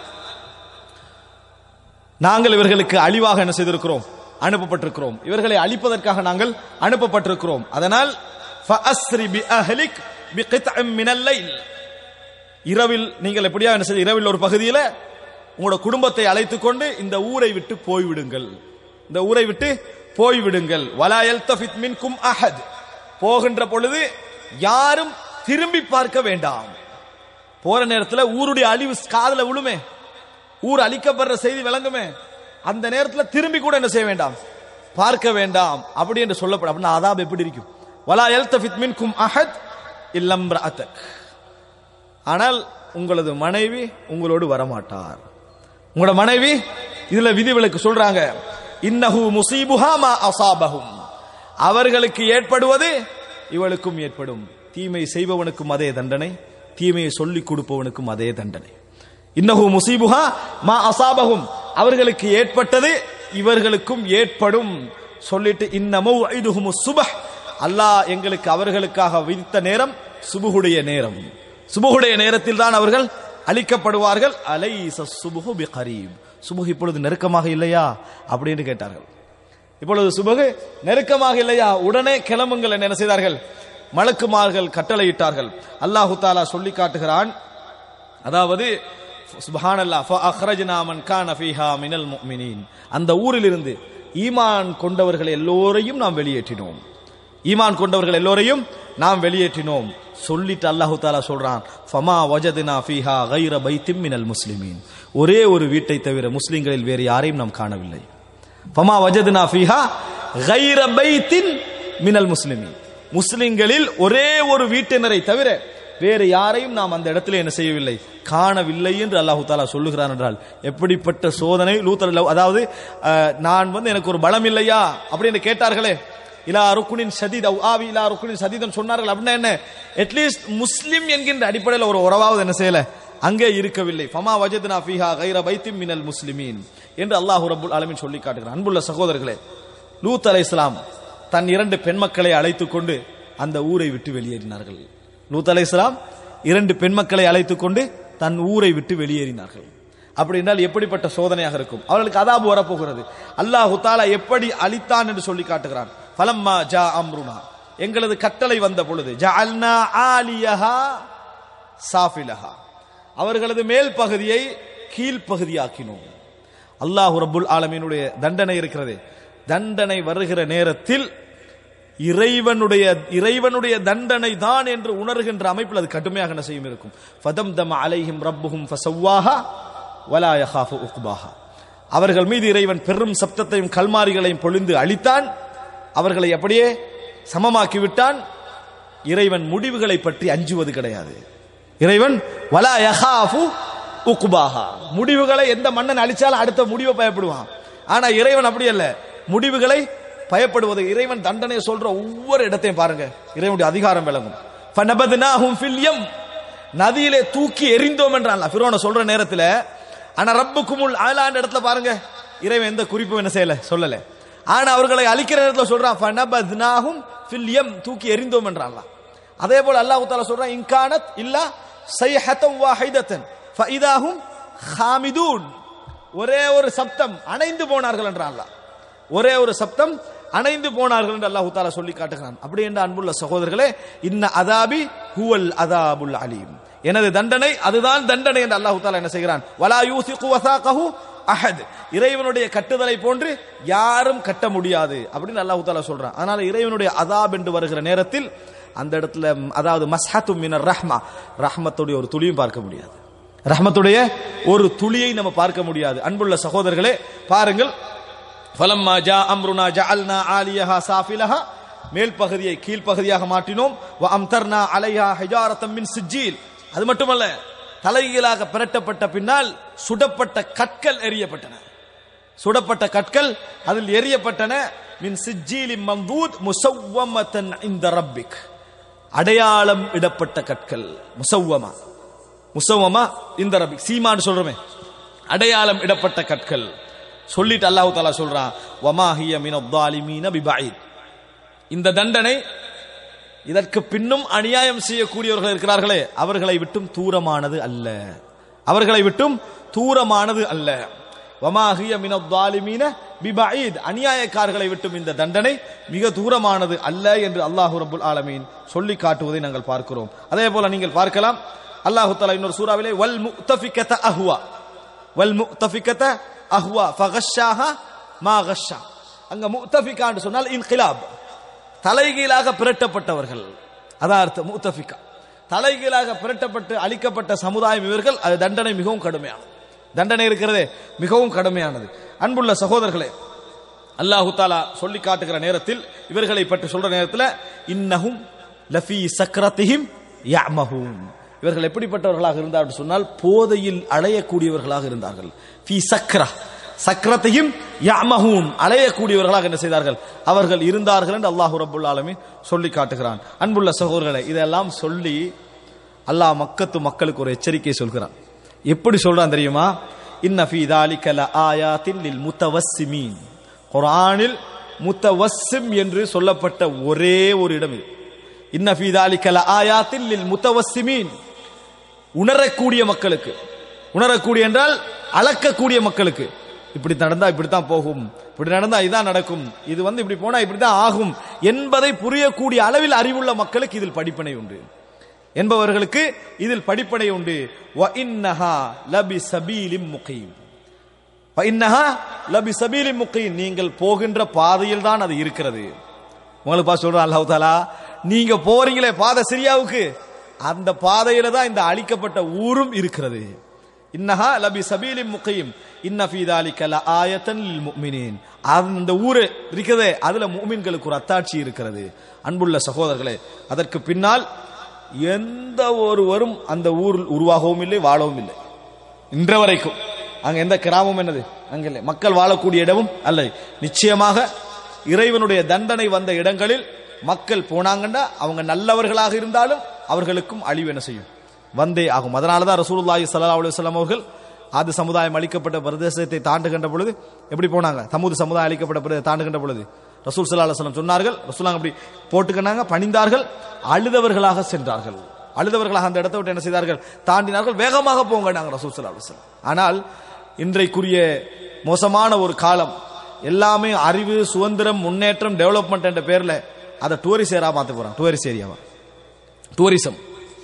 நாங்கள் இவர்களுக்கு அழிவாக என்ன செய்திருக்கிறோம், அனுப்பப்பட்டிருக்கிறோம், இவர்களை அழிப்பதற்காக நாங்கள் அனுப்பப்பட்டிருக்கிறோம். அதனால் ஃபஅஸ்ரி பிஅஹ்லிக் பிகித்அம் மினல் லைல், இரவில் நீங்கள் எப்படியா என்ன செய்ய, இரவில் ஒரு பகுதியில் உங்களோட குடும்பத்தை அழைத்துக் கொண்டு இந்த ஊரை விட்டு போய்விடுங்கள், இந்த ஊரை விட்டு போய்விடுங்கள். வலா யல்தஃபித் மின்கும் அஹத், போகின்ற பொழுது யாரும் திரும்பி பார்க்க வேண்டாம். போற நேரத்தில் ஊருடைய அழிவு காதுல விழுமே, ஊர் அழிக்கப்படுற செய்தி விளங்குமே, அந்த நேரத்தில் திரும்பி கூட என்ன செய்ய வேண்டாம், பார்க்க வேண்டாம் அப்படி என்று சொல்லப்படும். அப்படின்னா அதாப் எப்படி இருக்கும்? வலா யல்தஃபித் மின்கும் அஹத் இல்லம் ரஅதக், ஆனால் உங்களது மனைவி உங்களோடு வரமாட்டார். உங்களோட மனைவி இதுல விதிவிலக்கு சொல்றாங்க, இன்னஹு முஸீபுஹா மா அஸாபஹும், அவர்களுக்கு ஏற்படுவது இவளுக்கும் ஏற்படும். தீமை செய்பவனுக்கும் அதே தண்டனை, தீமையை சொல்லிக் கொடுப்பவனுக்கும் அதே தண்டனை. இன்னஹு முஸீபுஹா மா அஸாபஹும், அவர்களுக்கு ஏற்பட்டது இவர்களுக்கும் ஏற்படும் சொல்லிட்டு, இன்ன மௌஇதுஹுமுஸ் சுபஹ், அல்லாஹ் எங்களுக்கு அவர்களுக்காக விதித்த நேரம் சுபுஹுடைய நேரம், சுபுஹுடைய நேரத்தில் தான் அவர்கள் அழிக்கப்படுவார்கள். அலைஸ சுபுஹு பிகரீப், சுபுஹ் இப்பொழுது நெருக்கமாக இல்லையா அப்படின்னு கேட்டார்கள். இப்பொழுது சுபுஹ் நெருக்கமாக இல்லையா, உடனே கிளம்புங்கள் என்ன செய்தார்கள், மலக்குமார்கள் கட்டளையிட்டார்கள். அல்லாஹு தஆலா சொல்லி காட்டுகிறான், அதாவது சுப்ஹானல்லாஹ் ஃபஅக்ரஜ்னா மன் கான ஃபீஹா மினல் முஃமினீன், அந்த ஊரிலிருந்து ஈமான் கொண்டவர்கள் எல்லோரையும் நாம் வெளியேற்றினோம், ஈமான் கொண்டவர்கள் எல்லோரையும் நாம் வெளியேற்றினோம். சொல்லிட்டு அல்லாஹு தஆலா சொல்றான், ஃபமா வஜத்னா ஃபீஹா கைர பைத்தின் மினல் முஸ்லிமீன், ஒரே ஒரு வீட்டை தவிர முஸ்லிம்களில் வேறு யாரையும் நாம் காணவில்லை. ஃபமா வஜத்னா ஃபீஹா கைர பைத்தின் மினல் முஸ்லிமீன், முஸ்லிம்களில் ஒரே ஒரு வீட்டினரை தவிர வேறு யாரையும் நாம் அந்த இடத்துல என்ன செய்யவில்லை, காணவில்லை என்று அல்லாஹு தஆலா சொல்லுகிறான். என்றால் எப்படிப்பட்ட சோதனை லூத், அதாவது நான் வந்து எனக்கு ஒரு பலம் இல்லையா அப்படின்னு கேட்டார்களே, இலா ருக்குனின் ஷதீத் அவ் ஆவி இலா ருக்குனின் ஷதீதன் சொன்னார்கள். அப்படின்னா என்ன, அட்லீஸ்ட் முஸ்லிம் என்கின்ற அடிப்படையில் ஒரு உறவாவது என்ன செய்யல அங்கே இருக்கவில்லை. ஃபமா வஜத்னா ஃபீஹா கைர பைத்தின் மினல் முஸ்லிமீன் என்று அல்லாஹ் ரப்புல் ஆலமீன் சொல்லி காட்டுகிறான். அன்புள்ள சகோதரர்களே, லூத் அலைஹிஸ்ஸலாம் தன் இரண்டு பெண் மக்களை அழைத்துக் கொண்டு அந்த ஊரை விட்டு வெளியேறினார்கள். லூத் அலைஹிஸ்ஸலாம் இரண்டு பெண் மக்களை அழைத்துக் கொண்டு தன் ஊரை விட்டு வெளியேறினார்கள். அப்படி என்றால் எப்படிப்பட்ட சோதனையாக இருக்கும், அவர்களுக்கு அதாபு வரப்போகிறது. அல்லாஹு தஆலா எப்படி அழித்தான் என்று சொல்லி காட்டுகிறான். ஃபலம்மா ஜா அம்ருனா, எங்களது கட்டளை வந்த பொழுது, ஜஅல்னா ஆலியஹா சாஃபிலஹா, அவர்களது மேல் பகுதியை கீழ்ப்பகுதியாக்கினோம். அல்லாஹ் ரப்புல் ஆலமீனுடைய தண்டனை இருக்கிறது, தண்டனை வருகிற நேரத்தில் இறைவனுடைய இறைவனுடைய தண்டனை தான் என்று உணர்கின்ற அமைப்பில் அது கடுமையாக என்ன செய்யும் இருக்கும். ஃபதம்தம அலைஹிம் ரப்புஹும் ஃபஸவ்வாஹா வலா யகாஃபு உக்பாஹா, அவர்கள் மீது இறைவன் பெரும் சப்தத்தையும் கல்மாரிகளையும் பொழிந்து அழித்தான், அவர்களை அப்படியே சமமாக்கி விட்டான். இறைவன் முடிவுகளை பற்றி அஞ்சுவது கிடையாது. இறைவன் வலா யகாஃபு உக்பாஹா, முடிவுகளை எந்த மன்னன் அழிச்சாலும் அடுத்த முடிவை பயப்படுவான். ஆனா இறைவன் அப்படி அல்ல, முடிவுகளை பயப்படுவது. இறைவன் தண்டனை சொல்ற ஒவ்வொரு இடத்தையும் பாருங்க, இறைவனுடைய அதிகாரம் விளங்கும். ஃபனபத்னாஹும் ஃபில் யம், நதியிலே தூக்கி எறிந்தோம் என்றான் ஃபிரௌன் சொல்ற நேரத்தில். ஆனா ரப்புக்குமுல் ஆலா இடத்துல பாருங்க, இறைவன் எந்த குறிப்பும் என்ன செய்யல சொல்லல. ஆனா அவர்களை அழிக்கிற நேரத்தில் சொல்றான் ஃபனபத்னாஹும் ஃபில் யம், தூக்கி எறிந்தோம் என்றான். அதே போல அல்லாஹ் தஆலா சொல்றான், இன்கானத் இல்லா ஸைஹத்தன் வாஹிதத்தன் ஃபஇதாஹும் ஹாமிதூன், ஒரே ஒரு சப்தம் அணைந்து போனார்கள் என்றான் அல்லாஹ், ஒரே ஒரு சப்தம் அணைந்து போனார்கள் என்று அல்லாஹ் தஆலா சொல்லி காட்டுகிறான். அப்படி என்ற அன்புள்ள சகோதரர்களே, இன்ன அதாபி ஹுவல் அதாபுல் அலீம், எனது தண்டனை அதுதான் தண்டனை என்று அல்லாஹ் தஆலா என்ன செய்கிறான். வலா யூசிகு வசாகஹு அஹத், இறைவனுடைய கட்டுதலை போன்று யாரும் கட்ட முடியாது அப்படின்னு அல்லாஹ் தஆலா சொல்றான். அதனால இறைவனுடைய அதாப் என்று வருகிற நேரத்தில் அந்த இடத்துல அதாவது மஸ்ஹத்து மினர் ரஹ்மா, ரஹ்மத்துடைய ஒரு துளியும் பார்க்க முடியாது, ரஹ்மத்துடைய ஒரு துளியை நம்ம பார்க்க முடியாது. அன்புள்ள சகோதரர்களே பாருங்கள், ஃபலம்மா ஜா அம்ருனா ஜஅல்னா ஆலியஹா சாஃபிலஹா, மேல் பகுதியை கீழ் பகுதியாக மாற்றினோம். வ அம்தர்னா அலைஹா ஹிஜாரத்தம் மின் சிஜ்ஜீல், அது மட்டுமல்ல தலைகீழாக பிரட்டப்பட்ட பின்னால் சுடப்பட்ட கற்கள் எரியப்பட்டன, சுடப்பட்ட கற்கள் அதில் எரியப்பட்டன. மின் சிஜ்ஜீலின் மம்தூத் முஸவ்வமத்தன் இன்த ரப்பிக். அடையாளம் இடப்பட்ட கற்கள். முஸவ்வமா முஸவ்வமா இந்த ரப்பிக், சீமான்னு சொல்றோமே, அடையாளம் இடப்பட்ட கற்கள். சொல்லிட்டு அல்லாஹ் தஆலா சொல்றான், வமா ஹிய மினல் ஸாலிமீன பிபஈத். இந்த தண்டனை இதற்கு பின்னும் அநியாயம் செய்யக்கூடியவர்கள் இருக்கிறார்களே அவர்களை விட்டும் தூரமானது அல்ல, அவர்களை விட்டும் தூரமானது அல்ல. வமா ஹிய மினல் ஸாலிமீன பிபஈத், அநியாயக்காரர்களை விட்டும் இந்த தண்டனை மிக தூரமானது அல்ல என்று அல்லாஹ் ரப்பல் ஆலமீன் சொல்லி காட்டுவதை நாங்கள் பார்க்கிறோம். அதே போல நீங்கள் பார்க்கலாம், அல்லாஹ் தஆலா இன்னொரு சூராவிலே வல் முத்தஃபிகத அஹ்வா, வல் முத்தஃபிகத அஹ்வா ஃபகஷாஹா மா கஷா. அங்க முத்தஃபிகா என்று சொன்னால் இன்கிலாப், தலைகீழாக பிரட்டப்பட்டவர்கள், அதான் அர்த்தம் முத்தஃபிகா. தலைகீழாக பிரட்டப்பட்டு அழிக்கப்பட்ட சமுதாயம் இவர்கள். அது தண்டனை மிகவும் கடுமையானது, தண்டனை இருக்கிறதே மிகவும் கடுமையானது. அன்புள்ள சகோதரர்களே, அல்லாஹு தஆலா சொல்லி காட்டுகிற நேரத்தில், இவர்களை பற்றி சொல்ற நேரத்தில், இன்னஹும் லஃபீ சக்ரத்திஹிம் யஅமஹூன், இவர்கள் எப்படிப்பட்டவர்களாக இருந்தார்கள் சொன்னால் போதையில் அலையக்கூடியவர்களாக இருந்தார்கள். ஃபீ சக்ரா, சக்ரத்தையும் யஅமஹூன், அலையக்கூடியவர்களாக என்ன செய்தார்கள், அவர்கள் இருந்தார்கள் என்று அல்லாஹ் ரப்பல் ஆலமீன் சொல்லி காட்டுகிறான். அன்புள்ள சகோதரர்களே, இதெல்லாம் சொல்லி அல்லாஹ் மக்கத்து மக்களுக்கு ஒரு எச்சரிக்கை சொல்கிறான். எப்படி சொல்றான் தெரியுமா? இன்ன ஃபீ ذلك لآيات للمتوسمين. குர்ஆனில் முத்தவஸ்ஸிம் என்று சொல்லப்பட்ட ஒரே ஒரு இடம் இது. இன்ன ஃபீ ذلك لآيات للمتوسمين, உணரக்கூடிய மக்களுக்கு. உணரக்கூடிய என்றால் அளக்கக்கூடிய மக்களுக்கு. இப்படி நடந்தா இப்படித்தான் போகும், இப்படி நடந்தா இதான் நடக்கும், இது வந்து இப்படி போனா இப்படித்தான் ஆகும் என்பதை புரியக்கூடிய அளவில் அறிவுள்ள மக்களுக்கு இதில் படிப்பினை உண்டு, என்பவர்களுக்கு இதில் படிப்படை உண்டு. வ இன்னஹா லபி சபீலிம் முகீம், வ இன்னஹா லபி சபீலிம் முகீம், நீங்கள் போகின்ற பாதையில் தான் அது இருக்கிறது. உங்களுக்கு பாஸ் சொல்றான் அல்லாஹ் தஆலா, நீங்க போறீங்களே பாதை சிரியாவுக்கு, அந்த பாதையில தான் இந்த அழிக்கப்பட்ட ஊரும் இருக்கிறது. இன்னஹா லபி சபீலிம் முகீம் இன்ன ஃபீ ذلك லஆயத்தன் லில் முஃமினீன், அந்த ஊர் இருக்கிறதே அதுல முஃமின்களுக்கு ஒரு அத்தாட்சி இருக்கிறது. அன்புள்ள சகோதரர்களே, அதற்கு பின்னால் எந்த ஒருவரும் அந்த ஊரில் உருவாகவும் இல்லை, வாழவும் இல்லை. இன்ற வரைக்கும் அங்க எந்த கிராமம் என்னது அங்க இல்லை, மக்கள் வாழக்கூடிய இடமும் அல்ல. நிச்சயமாக இறைவனுடைய தண்டனை வந்த இடங்களில் மக்கள் போனாங்கண்டா அவங்க நல்லவர்களாக இருந்தாலும் அவர்களுக்கும் அழிவு என்ன செய்யும், வந்தே ஆகும். அதனாலதான் ரசூலுல்லாஹி ஸல்லல்லாஹு அலைஹி வஸல்லம் அவர்கள் ஆது சமுதாயம் அளிக்கப்பட்ட பிரதேசத்தை தாண்டுகின்ற பொழுது எப்படி போனாங்க, தமூது சமுதாயம் அளிக்கப்பட்ட பிரதேசத்தை தாண்டுகின்ற பொழுது ரசூல் ஸல்லல்லாஹு அலைஹி வஸல்லம் சொன்னார்கள், ரசூலுல்லாஹ் அப்படி போட்டுக்கினாங்க, பணிந்தார்கள், அழுதவர்களாக சென்றார்கள். அழுதவர்களாக அந்த இடத்தை விட்டு என்ன செய்தார்கள், தாண்டினார்கள். வேகமாக போங்க நாங்கள் ரசூல் ஸல்லல்லாஹு அலைஹி வஸல்லம். ஆனால் இன்றைக்குரிய மோசமான ஒரு காலம், எல்லாமே அறிவு, சுதந்திரம், முன்னேற்றம், டெவலப்மெண்ட் என்ற பேர்ல அதை டூரிஸ்ட் ஏரியா மாற்ற போறாங்க. டூரிஸ்ட் ஏரியாவா, டூரிசம்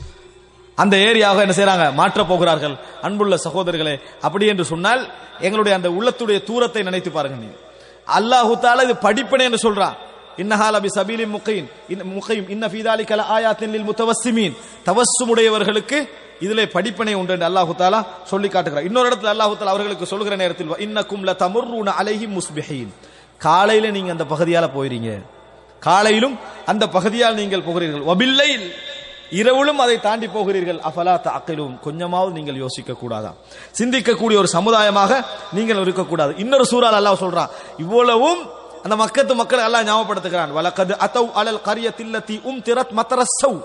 அந்த ஏரியாவை என்ன செய்யறாங்க, மாற்ற போகிறார்கள். அன்புள்ள சகோதரர்களே, அப்படி என்று சொன்னால் எங்களுடைய அந்த உள்ளத்துடைய தூரத்தை நினைத்து பாருங்க. நீங்க அல்லாஹ் தஆலா இது படிப்பினை என்று சொல்றான். இன்னஹா லபி சபீலின் முகீம் முகீம் இன்ன ஃபீ ذلك லஆயாத்தின் லில் முத்தவஸ்ஸிமீன், தவஸ்ஸுமுடையவர்களுக்கு இதிலே படிப்பினை உண்டு என்று அல்லாஹ் தஆலா சொல்லி காட்டுகிறார். இன்னொரு இடத்துல அல்லாஹ் தஆலா அவர்களுக்கு சொல்கிற நேரத்தில் இன்னக்கும் லதமுர்ருன அலைஹிம் முஸ்பிஹீன், காலையில நீங்க அந்த பகுதியால போயிரீங்க, காலையிலும் அந்த பகுதியால் நீங்கள் போகிறீர்கள். வபில்லைல், இரவுலும் அதை தாண்டி போகிறீர்கள். அஃபலா தஅகிலூன், கொஞ்சமாவது நீங்கள் யோசிக்க கூடாதா, சிந்திக்கக்கூடிய ஒரு சமுதாயமாக நீங்கள் இருக்கக்கூடாது. இன்னொரு சூறால அல்லாஹ் சொல்றான், இவ்வளவும் அந்த மக்கத்து மக்களை அல்லாஹ் ஞாபகப்படுத்துகிறான். வலகத் அதவ் அலல் கரியத்தில்லதி உம்திரத் மத்ரஸவ்,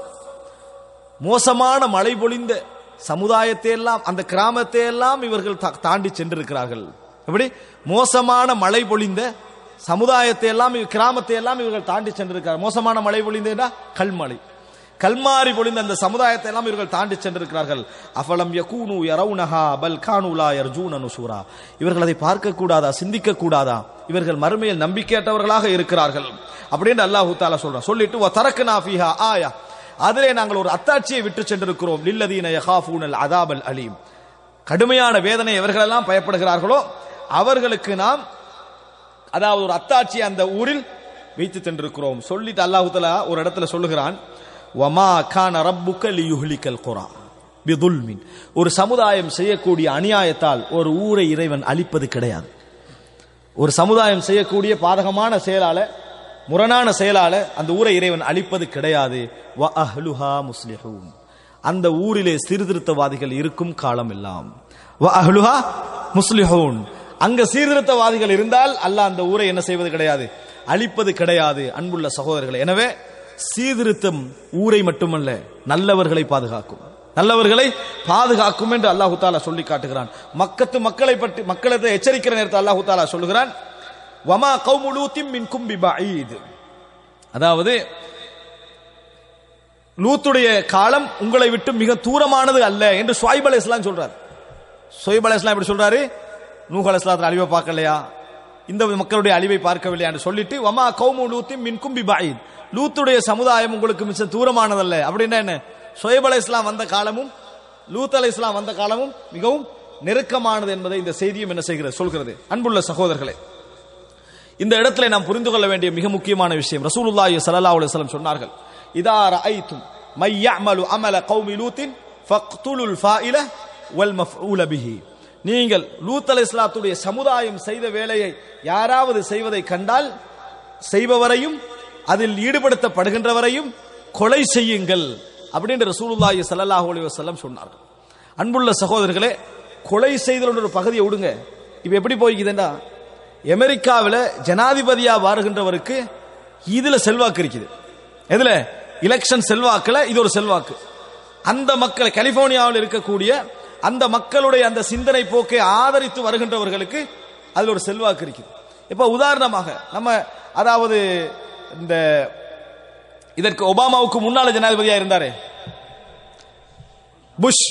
மோசமான மழை பொழிந்த சமுதாயத்தை எல்லாம், அந்த கிராமத்தை எல்லாம் இவர்கள் தாண்டி சென்றிருக்கிறார்கள். எப்படி மோசமான மழை பொழிந்த சமுதாயத்தை எல்லாம், கிராமத்தை எல்லாம் இவர்கள் தாண்டி சென்றிருக்கிறார்கள். மோசமான மழை பொழிந்தா கல்மழை, கல்மாரி பொழிந்த அந்த சமுதாயத்தை எல்லாம் இவர்கள் தாண்டி சென்றிருக்கிறார்கள். அஃபலம் யகூனு யரவுனஹா பல் கானு லா யர்ஜூன நுஷூரா, இவர்கள் அதை பார்க்க கூடாதா, சிந்திக்க கூடாதா, இவர்கள் மறுமையில் நம்பிக்கையற்றவர்களாக இருக்கிறார்கள் அப்படின்னு அல்லாஹ் தஆலா சொல்றான். சொல்லிட்டு வ தரக்னா ஃபீஹா ஆயா, அதிலே நாங்கள் ஒரு அத்தாட்சியை விட்டு சென்றிருக்கிறோம். லில்லதீன யகாஃபூனல் அஸாபல் அலீம், கடுமையான வேதனை எவர்களெல்லாம் பயப்படுகிறார்களோ அவர்களுக்கு நாம் அதாவது ஒரு அத்தாட்சியை அந்த ஊரில் வைத்து சென்றிருக்கிறோம். சொல்லிட்டு அல்லாஹ் தஆலா ஒரு இடத்துல சொல்லுகிறான், வமா கான ரப்புக லியுஹ்லிகல் குரா பிதுல்மின், ஒரு சமுதாயம் செய்யக்கூடிய அநியாயத்தால் ஒரு ஊரை இறைவன் அழிப்பது கிடையாது. ஒரு சமுதாயம் செய்யக்கூடிய பாதகமான செயலால, முரணான செயலால அந்த ஊரை இறைவன் அழிப்பது கிடையாது. வ அஹ்லுஹா முஸ்லிஹூன், அந்த ஊரிலே சீர்திருத்தவாதிகள் இருக்கும் காலம் எல்லாம். வ அஹ்லுஹா முஸ்லிஹூன், அங்க சீர்திருத்தவாதிகள் இருந்தால் அல்லாஹ் அந்த ஊரை என்ன செய்வது கிடையாது, அழிப்பது கிடையாது. அன்புள்ள சகோதரர்களே, எனவே சீர்திருத்தம் ஊரை மட்டுமல்ல நல்லவர்களை பாதுகாக்கும், நல்லவர்களை பாதுகாக்கும் என்று அல்லாஹு தாலா சொல்லி காட்டுகிறான். மக்கத்து மக்களை பற்றி மக்களை எச்சரிக்கிற நேரத்தில் அல்லாஹு தாலா சொல்லுகிறான், வமா கௌமு லூத்தின் மின்கும் பிபஈத், அதாவது லூத்துடைய காலம் உங்களை விட்டு மிக தூரமானது அல்ல என்று ஷுஐப் அலைஹிஸ்ஸலாம் சொல்றார். ஷுஐப் அலைஹிஸ்ஸலாம் எப்படி சொல்றாரு? நூஹ் அலைஹிஸ்ஸலாத்தின் அழிவை பார்க்கலையா, இந்த மக்களுடைய அழிவை பார்க்கவில்லையா என்று சொல்லிட்டு வமா கௌமு லூத்தின் மின்கும் பிபஈத், லூத்துடைய சமுதாயம் உங்களுக்கு மிக தூரமானதல்ல. அப்படின்னா என்ன? ஷுஐப் அலைஹிஸ்ஸலாம் வந்த காலமும் லூத் அலைஹிஸ்ஸலாம் வந்த காலமும் மிகவும் நெருக்கமானது என்பதை இந்த செய்தியும் என்ன செய்கிறது, சொல்கிறது. அன்புள்ள சகோதரர்களே, இந்த இடத்துல நாம் புரிந்து கொள்ள வேண்டிய மிக முக்கியமான விஷயம், ரசூலுல்லாஹி ஸல்லல்லாஹு அலைஹி வஸல்லம் சொன்னார்கள், இதா ரஅய்தும் மை யஅமலு அமல கௌமி லூத்தின் ஃபக்துலுல் ஃபாயில வல் மஃஊல பிஹி, நீங்கள் லூத் அலைஹிஸ்ஸலாத்துடைய சமுதாயம் செய்த வேலையை யாராவது செய்வதை கண்டால் செய்பவரையும் அதில் ஈடுபடுத்தப்படுகின்றவரையும் கொலை செய்யுங்கள் அப்படின்னு ரசூலுல்லாஹி ஸல்லல்லாஹு அலைஹி வஸல்லம் சொன்னார்கள். அன்புள்ள சகோதரர்களே, கொலை செய்தல் ஒரு பகுதியை விடுங்க, இப்ப எப்படி போய்க்குதுன்னா அமெரிக்காவில் ஜனாதிபதியா வருகின்றவருக்கு இதுல செல்வாக்கு இருக்குது. எதுல? எலெக்ஷன் செல்வாக்குல இது ஒரு செல்வாக்கு. அந்த மக்கள் கலிபோர்னியாவில் இருக்கக்கூடிய அந்த மக்களுடைய அந்த சிந்தனை போக்கை ஆதரித்து வருகின்றவர்களுக்கு அதுல ஒரு செல்வாக்கு இருக்குது. இப்ப உதாரணமாக நம்ம அதாவது இந்த இதற்கு ஒபாமாவுக்கு முன்னால ஜனாதிபதியா இருந்தாரே புஷ்,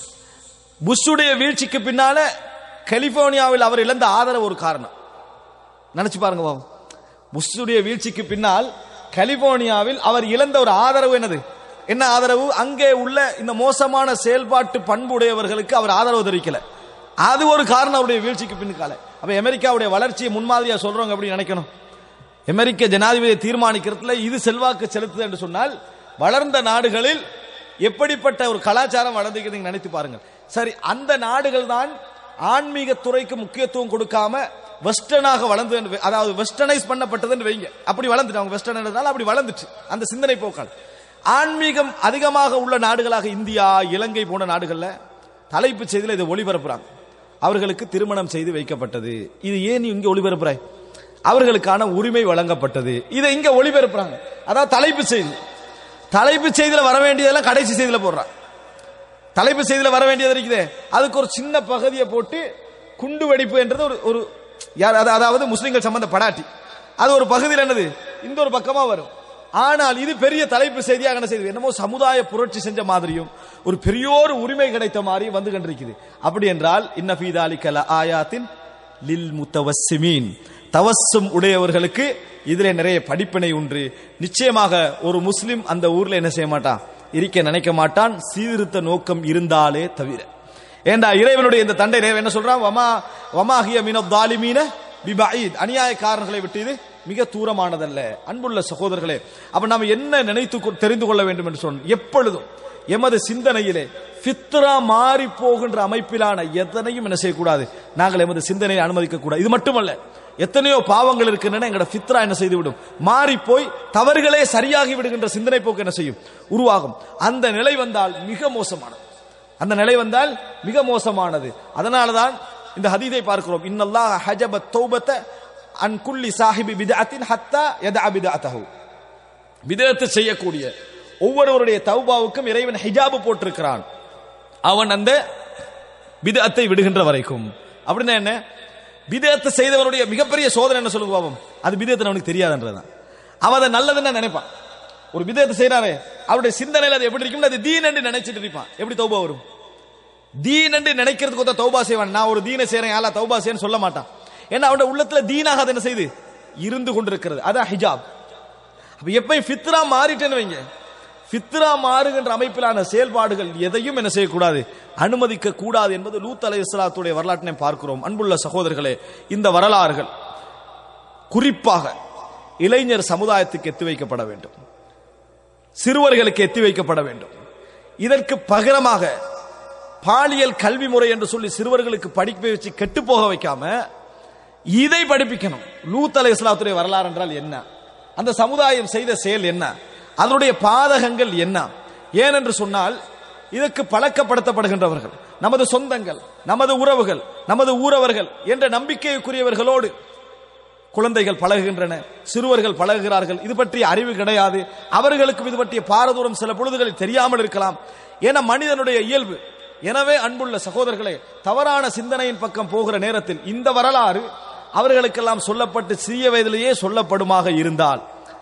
புஷ்ஷுடைய வீழ்ச்சிக்கு பின்னால கலிபோர்னியாவில் அவர் இழந்த ஆதரவு ஒரு காரணம். நினைச்சு பாருங்க பாவம், புஷ்ஷுடைய வீழ்ச்சிக்கு பின்னால் கலிபோர்னியாவில் அவர் இழந்த ஒரு ஆதரவு என்னது? என்ன ஆதரவு? அங்கே உள்ள இந்த மோசமான செயல்பாட்டு பண்புடையவர்களுக்கு அவர் ஆதரவு தெரிவிக்கல. அது ஒரு காரணம் அவருடைய வீழ்ச்சிக்கு பின்னால். அப்ப அமெரிக்காவுடைய வளர்ச்சியை முன்மாதிரியா சொல்றவங்க எப்படி நினைக்கணும்? அமெரிக்க ஜனாதிபதியை தீர்மானிக்கிறதுல இது செல்வாக்கு செலுத்துது என்று சொன்னால் வளர்ந்த நாடுகளில் எப்படிப்பட்ட ஒரு கலாச்சாரம் வளர்ந்துக்கிறீங்க நினைத்து பாருங்கள். சரி, அந்த நாடுகள் தான் ஆன்மீக துறைக்கு முக்கியத்துவம் கொடுக்காம வெஸ்டர்னாக வளர்ந்து, அதாவது வெஸ்டர்னைஸ் பண்ணப்பட்டதுன்னு வைங்க, அப்படி வளர்ந்துட்டு அவங்க வெஸ்டர்னால அப்படி வளர்ந்துட்டு அந்த சிந்தனை போக்கால் ஆன்மீகம் அதிகமாக உள்ள நாடுகளாக இந்தியா, இலங்கை போன்ற நாடுகள்ல தலைப்பு செய்தியில் இதை ஒளிபரப்புறாங்க. அவர்களுக்கு திருமணம் செய்து வைக்கப்பட்டது, இது ஏன் இங்க ஒளிபரப்புறாய்? அவர்களுக்கான உரிமை வழங்கப்பட்டது, இதை இங்க ஒளிபரப்புறாங்க. அதாவது தலைப்பு செய்தி. தலைப்பு செய்தியில வர வேண்டியதெல்லாம் கடைசி செய்தியில போடுறான். தலைப்பு செய்தியில வர வேண்டியது இருக்குது, அதுக்கு ஒரு சின்ன பகுதியை போட்டு குண்டு வெடிப்பு என்றது ஒரு ஒரு அதாவது முஸ்லிம்கள் சம்பந்த படாட்டி அது ஒரு பகுதியில் என்னது இந்த ஒரு பக்கமா வரும். ஆனால் இது பெரிய தலைப்பு செய்தியாக என்ன செய்து என்னமோ சமுதாய புரட்சி செஞ்ச மாதிரியும் ஒரு பெரியோர் உரிமை கிடைத்த மாதிரியும் வந்து கண்டிருக்குது. அப்படி என்றால் இன்ன ஃபீ தாலிக லஆயாத்தின் லில் முத்தவஸ்ஸிமீன், தவஸ்ஸும் உடையவர்களுக்கு இதிலே நிறைய படிப்பினை உண்டு. நிச்சயமாக ஒரு முஸ்லிம் அந்த ஊர்ல என்ன செய்ய மாட்டான், இருக்க நினைக்க மாட்டான், சீர்திருத்த நோக்கம் இருந்தாலே தவிர. ஏண்டா இறைவனுடைய இந்த தண்டை என்ன சொல்றான், வமா வமாஹிய மினத் தாலிமீன பிபஈத், அநியாயக்காரர்களை விட்டு இது மிக தூரமானதல்ல. அன்புள்ள சகோதரர்களே, அப்ப நாம் என்ன நினைத்து தெரிந்து கொள்ள வேண்டும் என்று சொன்ன, எப்பொழுதும் எமது சிந்தனையிலே ஃபித்ரா மாறி போகின்ற அமைப்பிலான எதனையும் என்ன செய்யக்கூடாது, நாங்கள் எமது சிந்தனையை அனுமதிக்க கூடாது. இது மட்டுமல்ல, எத்தனையோ பாவங்கள் இருக்கின்றன, எங்களோட ஃபித்ரா என்ன செய்துவிடும், மாறி போய் தவறுகளே சரியாகி விடுகின்ற சிந்தனை போக்கு என்ன செய்யும், உருவாகும். அந்த நிலை வந்தால் மிக மோசமானது, அந்த நிலை வந்தால் மிக மோசமானது. அதனாலதான் இந்த ஹதீஸை பார்க்கிறோம், இன்னல்லாஹ ஹஜப தௌபத அன் குல்லி சாஹிபி பித்அத்தின் ஹத்தா யதஅ பித்அத்தஹு, பித்அத் செய்யக்கூடிய ஒவ்வொருவருடைய தௌபாவுக்கும் இறைவன் ஹிஜாபு போட்டிருக்கிறான், அவன் அந்த பித்அத்தை விடுகின்ற வரைக்கும். அப்படின்னா என்ன, பித்அத் செய்தவனுடைய மிகப்பெரிய சோதனை என்ன சொல்லுங்க பாவம், அது பித்அத் அவனுக்கு தெரியாதுன்றதுதான். அவன் அதை நல்லதுன்னு நினைப்பான். ஒரு பித்அத் செய்யறாரே, அவருடைய சிந்தனையில் அது எப்படி இருக்கும், அது தீன் என்று நினைச்சிட்டு இருப்பான். எப்படி தௌபா வரும்? தீன் என்று நினைக்கிறதுக்கு ஒருத்த தௌபா செய்வான். நான் ஒரு தீனை செய்யறேன், யாரா தௌபா செய்யன்னு சொல்ல மாட்டான். ஏன்னா அவனுடைய உள்ளத்துல தீனாக அது என்ன செய்து இருந்து கொண்டிருக்கிறது, அதான் ஹிஜாப். அப்ப எப்பயும் ஃபித்ரா மாறிட்டேன்னு வைங்க, ஃபித்ரா மாறுகின்ற அமைப்பிலான செயல்பாடுகள் எதையும் என்ன செய்யக்கூடாது, அனுமதிக்க கூடாது என்பது லூத் அலைஹிஸ்ஸலாத்துடைய வரலாற்றினை பார்க்கிறோம். அன்புள்ள சகோதரர்களே, இந்த வரலாறுகள் குறிப்பாக இளைஞர் சமுதாயத்துக்கு எத்தி வைக்கப்பட வேண்டும், சிறுவர்களுக்கு எத்தி வைக்கப்பட வேண்டும். இதற்கு பகரமாக பாலியல் கல்வி முறை என்று சொல்லி சிறுவர்களுக்கு படிப்பை வச்சு கெட்டு போக வைக்காம இதை படிப்பிக்கணும். லூத் அலைஹிஸ்ஸலாத்துடைய வரலாறு என்றால் என்ன, அந்த சமுதாயம் செய்த செயல் என்ன, அதனுடைய பாதகங்கள் என்ன. ஏனென்று சொன்னால் இதற்கு பழக்கப்படுத்தப்படுகின்றவர்கள் நமது சொந்தங்கள், நமது உறவுகள், நமது ஊரவர்கள் என்ற நம்பிக்கைக்குரியவர்களோடு குழந்தைகள் பழகுகின்றன, சிறுவர்கள் பழகுகிறார்கள், இது பற்றிய அறிவு கிடையாது. அவர்களுக்கும் இது பற்றிய பாரதூரம் சில பொழுதுகளில் தெரியாமல் இருக்கலாம். என மனிதனுடைய இயல்பு. எனவே அன்புள்ள சகோதரர்களே, தவறான சிந்தனையின் பக்கம் போகிற நேரத்தில் இந்த வரலாறு அவர்களுக்கெல்லாம் சொல்லப்பட்டு சிறிய வயதிலேயே சொல்லப்படுமாக இருந்தால்,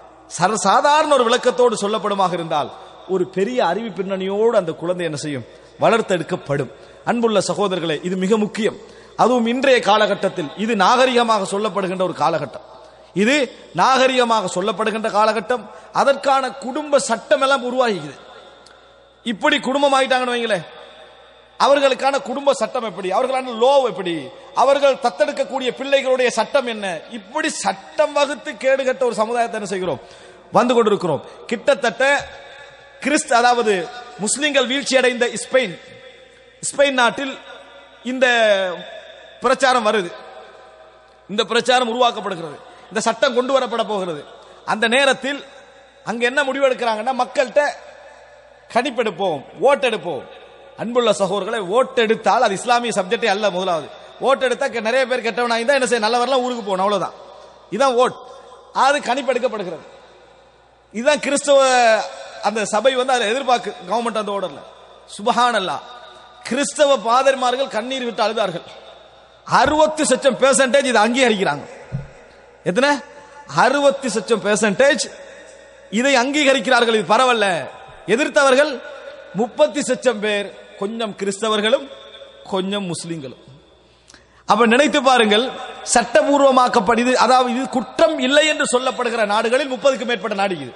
சாதாரண ஒரு விளக்கத்தோடு சொல்லப்படுமாக இருந்தால், ஒரு பெரிய அறிவு பின்னணியோடு அந்த குழந்தை என்ன செய்யும்? வளர்த்தெடுக்கப்படும். அன்புள்ள சகோதரர்களே, இது மிக முக்கியம். அதுவும் இன்றைய காலகட்டத்தில் இது நாகரிகமாக சொல்லப்படுகின்ற ஒரு காலகட்டம். இது நாகரிகமாக சொல்லப்படுகின்ற காலகட்டம். அதற்கான குடும்ப சட்டம் எல்லாம் உருவாகிக்குது. இப்படி குடும்பம் ஆகிட்டாங்கன்னு வைங்களேன், அவர்களுக்கான குடும்ப சட்டம் எப்படி, அவர்களான லோ எப்படி, அவர்கள் தத்தெடுக்கக்கூடிய பிள்ளைகளுடைய சட்டம் என்ன, இப்படி சட்டம் வகுத்து கேடுகட்ட ஒரு சமுதாயத்தை என்ன செய்கிறோம்? வந்து கொண்டிருக்கிறோம். கிட்டத்தட்ட கிறிஸ்து அதாவது முஸ்லிம்கள் வீழ்ச்சி அடைந்த ஸ்பெயின் ஸ்பெயின் நாட்டில் இந்த பிரச்சாரம் வருது. இந்த பிரச்சாரம் உருவாக்கப்படுகிறது. இந்த சட்டம் கொண்டு வரப்பட போகிறது. அந்த நேரத்தில் அங்க என்ன முடிவு எடுக்கிறாங்கன்னா, மக்கள்கிட்ட கணிப்பெடுப்போம், ஓட்டெடுப்போம். அன்புள்ள சகோதரர்களை, ஓட்டெடுத்தால் அது இஸ்லாமிய சப்ஜெக்டே அல்ல. முதலாவது ஓட்டெடுத்தா நிறைய பேர் கெட்டவனாக இருந்தா என்ன செய்ய, நல்லவரெல்லாம் ஊருக்கு போகணும், அவ்வளவுதான். இதான் ஓட். அது கணிப்பெடுக்கப்படுகிறது. இதுதான் கிறிஸ்தவ அந்த சபை வந்து அதை எதிர்பார்க்கு கவர்மெண்ட் அந்த ஓடர்ல. சுபஹானல்லாஹ், கிறிஸ்தவ பாதர்மார்கள் கண்ணீர் விட்டு அழுதார்கள். அறுபத்தி சச்சம் பெர்சன்டேஜ் இதை அங்கீகரிக்கிறாங்க. எத்தனை? அறுபத்தி சச்சம் பெர்சன்டேஜ் இதை அங்கீகரிக்கிறார்கள். இது பரவாயில்ல. எதிர்த்தவர்கள் முப்பத்தி சச்சம் பேர், கொஞ்சம் கிறிஸ்தவர்களும் கொஞ்சம் முஸ்லிம்களும். அப்ப நினைத்து பாருங்கள், சட்டபூர்வமாக்கப்படுது. அதாவது இது குற்றம் இல்லை என்று சொல்லப்படுகிற நாடுகளில் முப்பதுக்கு மேற்பட்ட நாடு இது.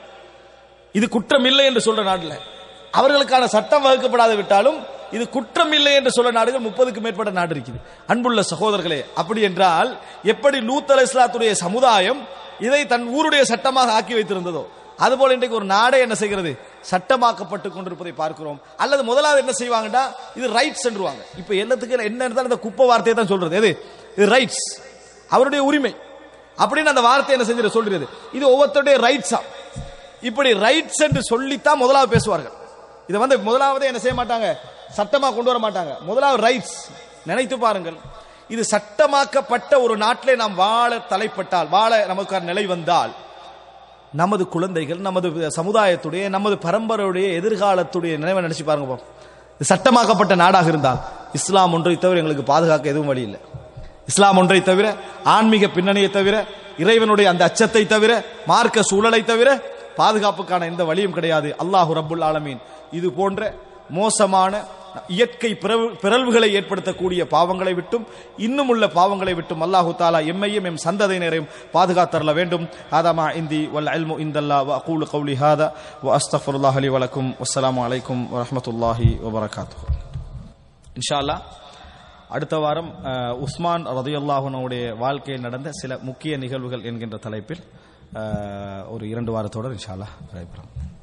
இது குற்றம் இல்லை என்று சொல்ற நாடுல அவர்களுக்கான சட்டம் வகுக்கப்படாது விட்டாலும் இது குற்றம் இல்லை என்று சொல்ல நாடுகள் முப்பதுக்கு மேற்பட்ட நாடு இருக்குது. அன்புள்ள சகோதரர்களே, அப்படி என்றால் எப்படி லூத் அலைஹிஸ்ஸலாத்துடைய சமுதாயம் இதை தன் ஊருடைய சட்டமாக ஆக்கி வைத்திருந்ததோ, அதுபோல இன்றைக்கு ஒரு நாடே என்ன செய்கிறது? சட்டமாக்கப்பட்டு கொண்டிருப்பதை பார்க்கிறோம். அல்லது முதலாவது என்ன செய்வாங்கன்னா, இது ரைட்ஸ் என்றுவாங்க. இப்ப எல்லாத்துக்கு என்ன இருந்தாலும் இந்த குப்பை வார்த்தையை தான் சொல்றது. எது? இது ரைட்ஸ், அவருடைய உரிமை அப்படின்னு அந்த வார்த்தை என்ன செஞ்சு சொல்றது. இது ஒவ்வொருத்தருடைய ரைட்ஸா. இப்படி ரைட்ஸ் என்று சொல்லித்தான் முதலாவது பேசுவார்கள். இதை வந்து முதலாவது என்ன செய்ய மாட்டாங்க, சட்டமா கொண்டு வர மாட்டாங்க. முதலாவது ரைட்ஸ். நினைத்து பாருங்கள், இது சட்டமாக்கப்பட்ட ஒரு நாட்டிலே நாம் வாழ தலைப்பட்டால், வாழ நமக்கு நிலை வந்தால், நமது குழந்தைகள், நமது சமுதாயத்துடைய, நமது பரம்பரையுடைய எதிர்காலத்துடைய நினைவை நினைச்சு பாருங்க. இது சட்டமாக்கப்பட்ட நாடாக இருந்தால், இஸ்லாம் ஒன்றை தவிர எங்களுக்கு பாதுகாக்க எதுவும் வழி இல்லை. இஸ்லாம் ஒன்றை தவிர, ஆன்மீக பின்னணியை தவிர, இறைவனுடைய அந்த அச்சத்தை தவிர, மார்க்க சூழலை தவிர பாதுகாப்புக்கான எந்த வழியும் கிடையாது. அல்லாஹு ரப்புல் ஆலமீன் இது போன்ற மோசமான இயற்கை பிறழ்வுகளை ஏற்படுத்தக்கூடிய பாவங்களை விட்டும் இன்னும் உள்ள பாவங்களை விட்டும் அல்லாஹு தாலா எம்மையும் எம் சந்ததியினரையும் பாதுகாத்தரல வேண்டும். ஆதமா இந்தி வல் இல்மு இந்தல்லாஹ் வ அகூலு கௌலி ஹாதா வ அஸ்தக்ஃபிருல்லாஹ் லி வ லக்கும். வஸ்ஸலாமு அலைக்கும் வ ரஹ்மத்துல்லாஹி வ பரகாத்துஹு. இன்ஷா அல்லாஹ் அடுத்த வாரம் உஸ்மான் ரலியல்லாஹு அன்ஹுவுடைய வாழ்க்கையில் நடந்த சில முக்கிய நிகழ்வுகள் என்கின்ற தலைப்பில் ஒரு இரண்டு வாரத்தோடு இன்ஷா அல்லாஹ் நடைபெறும்.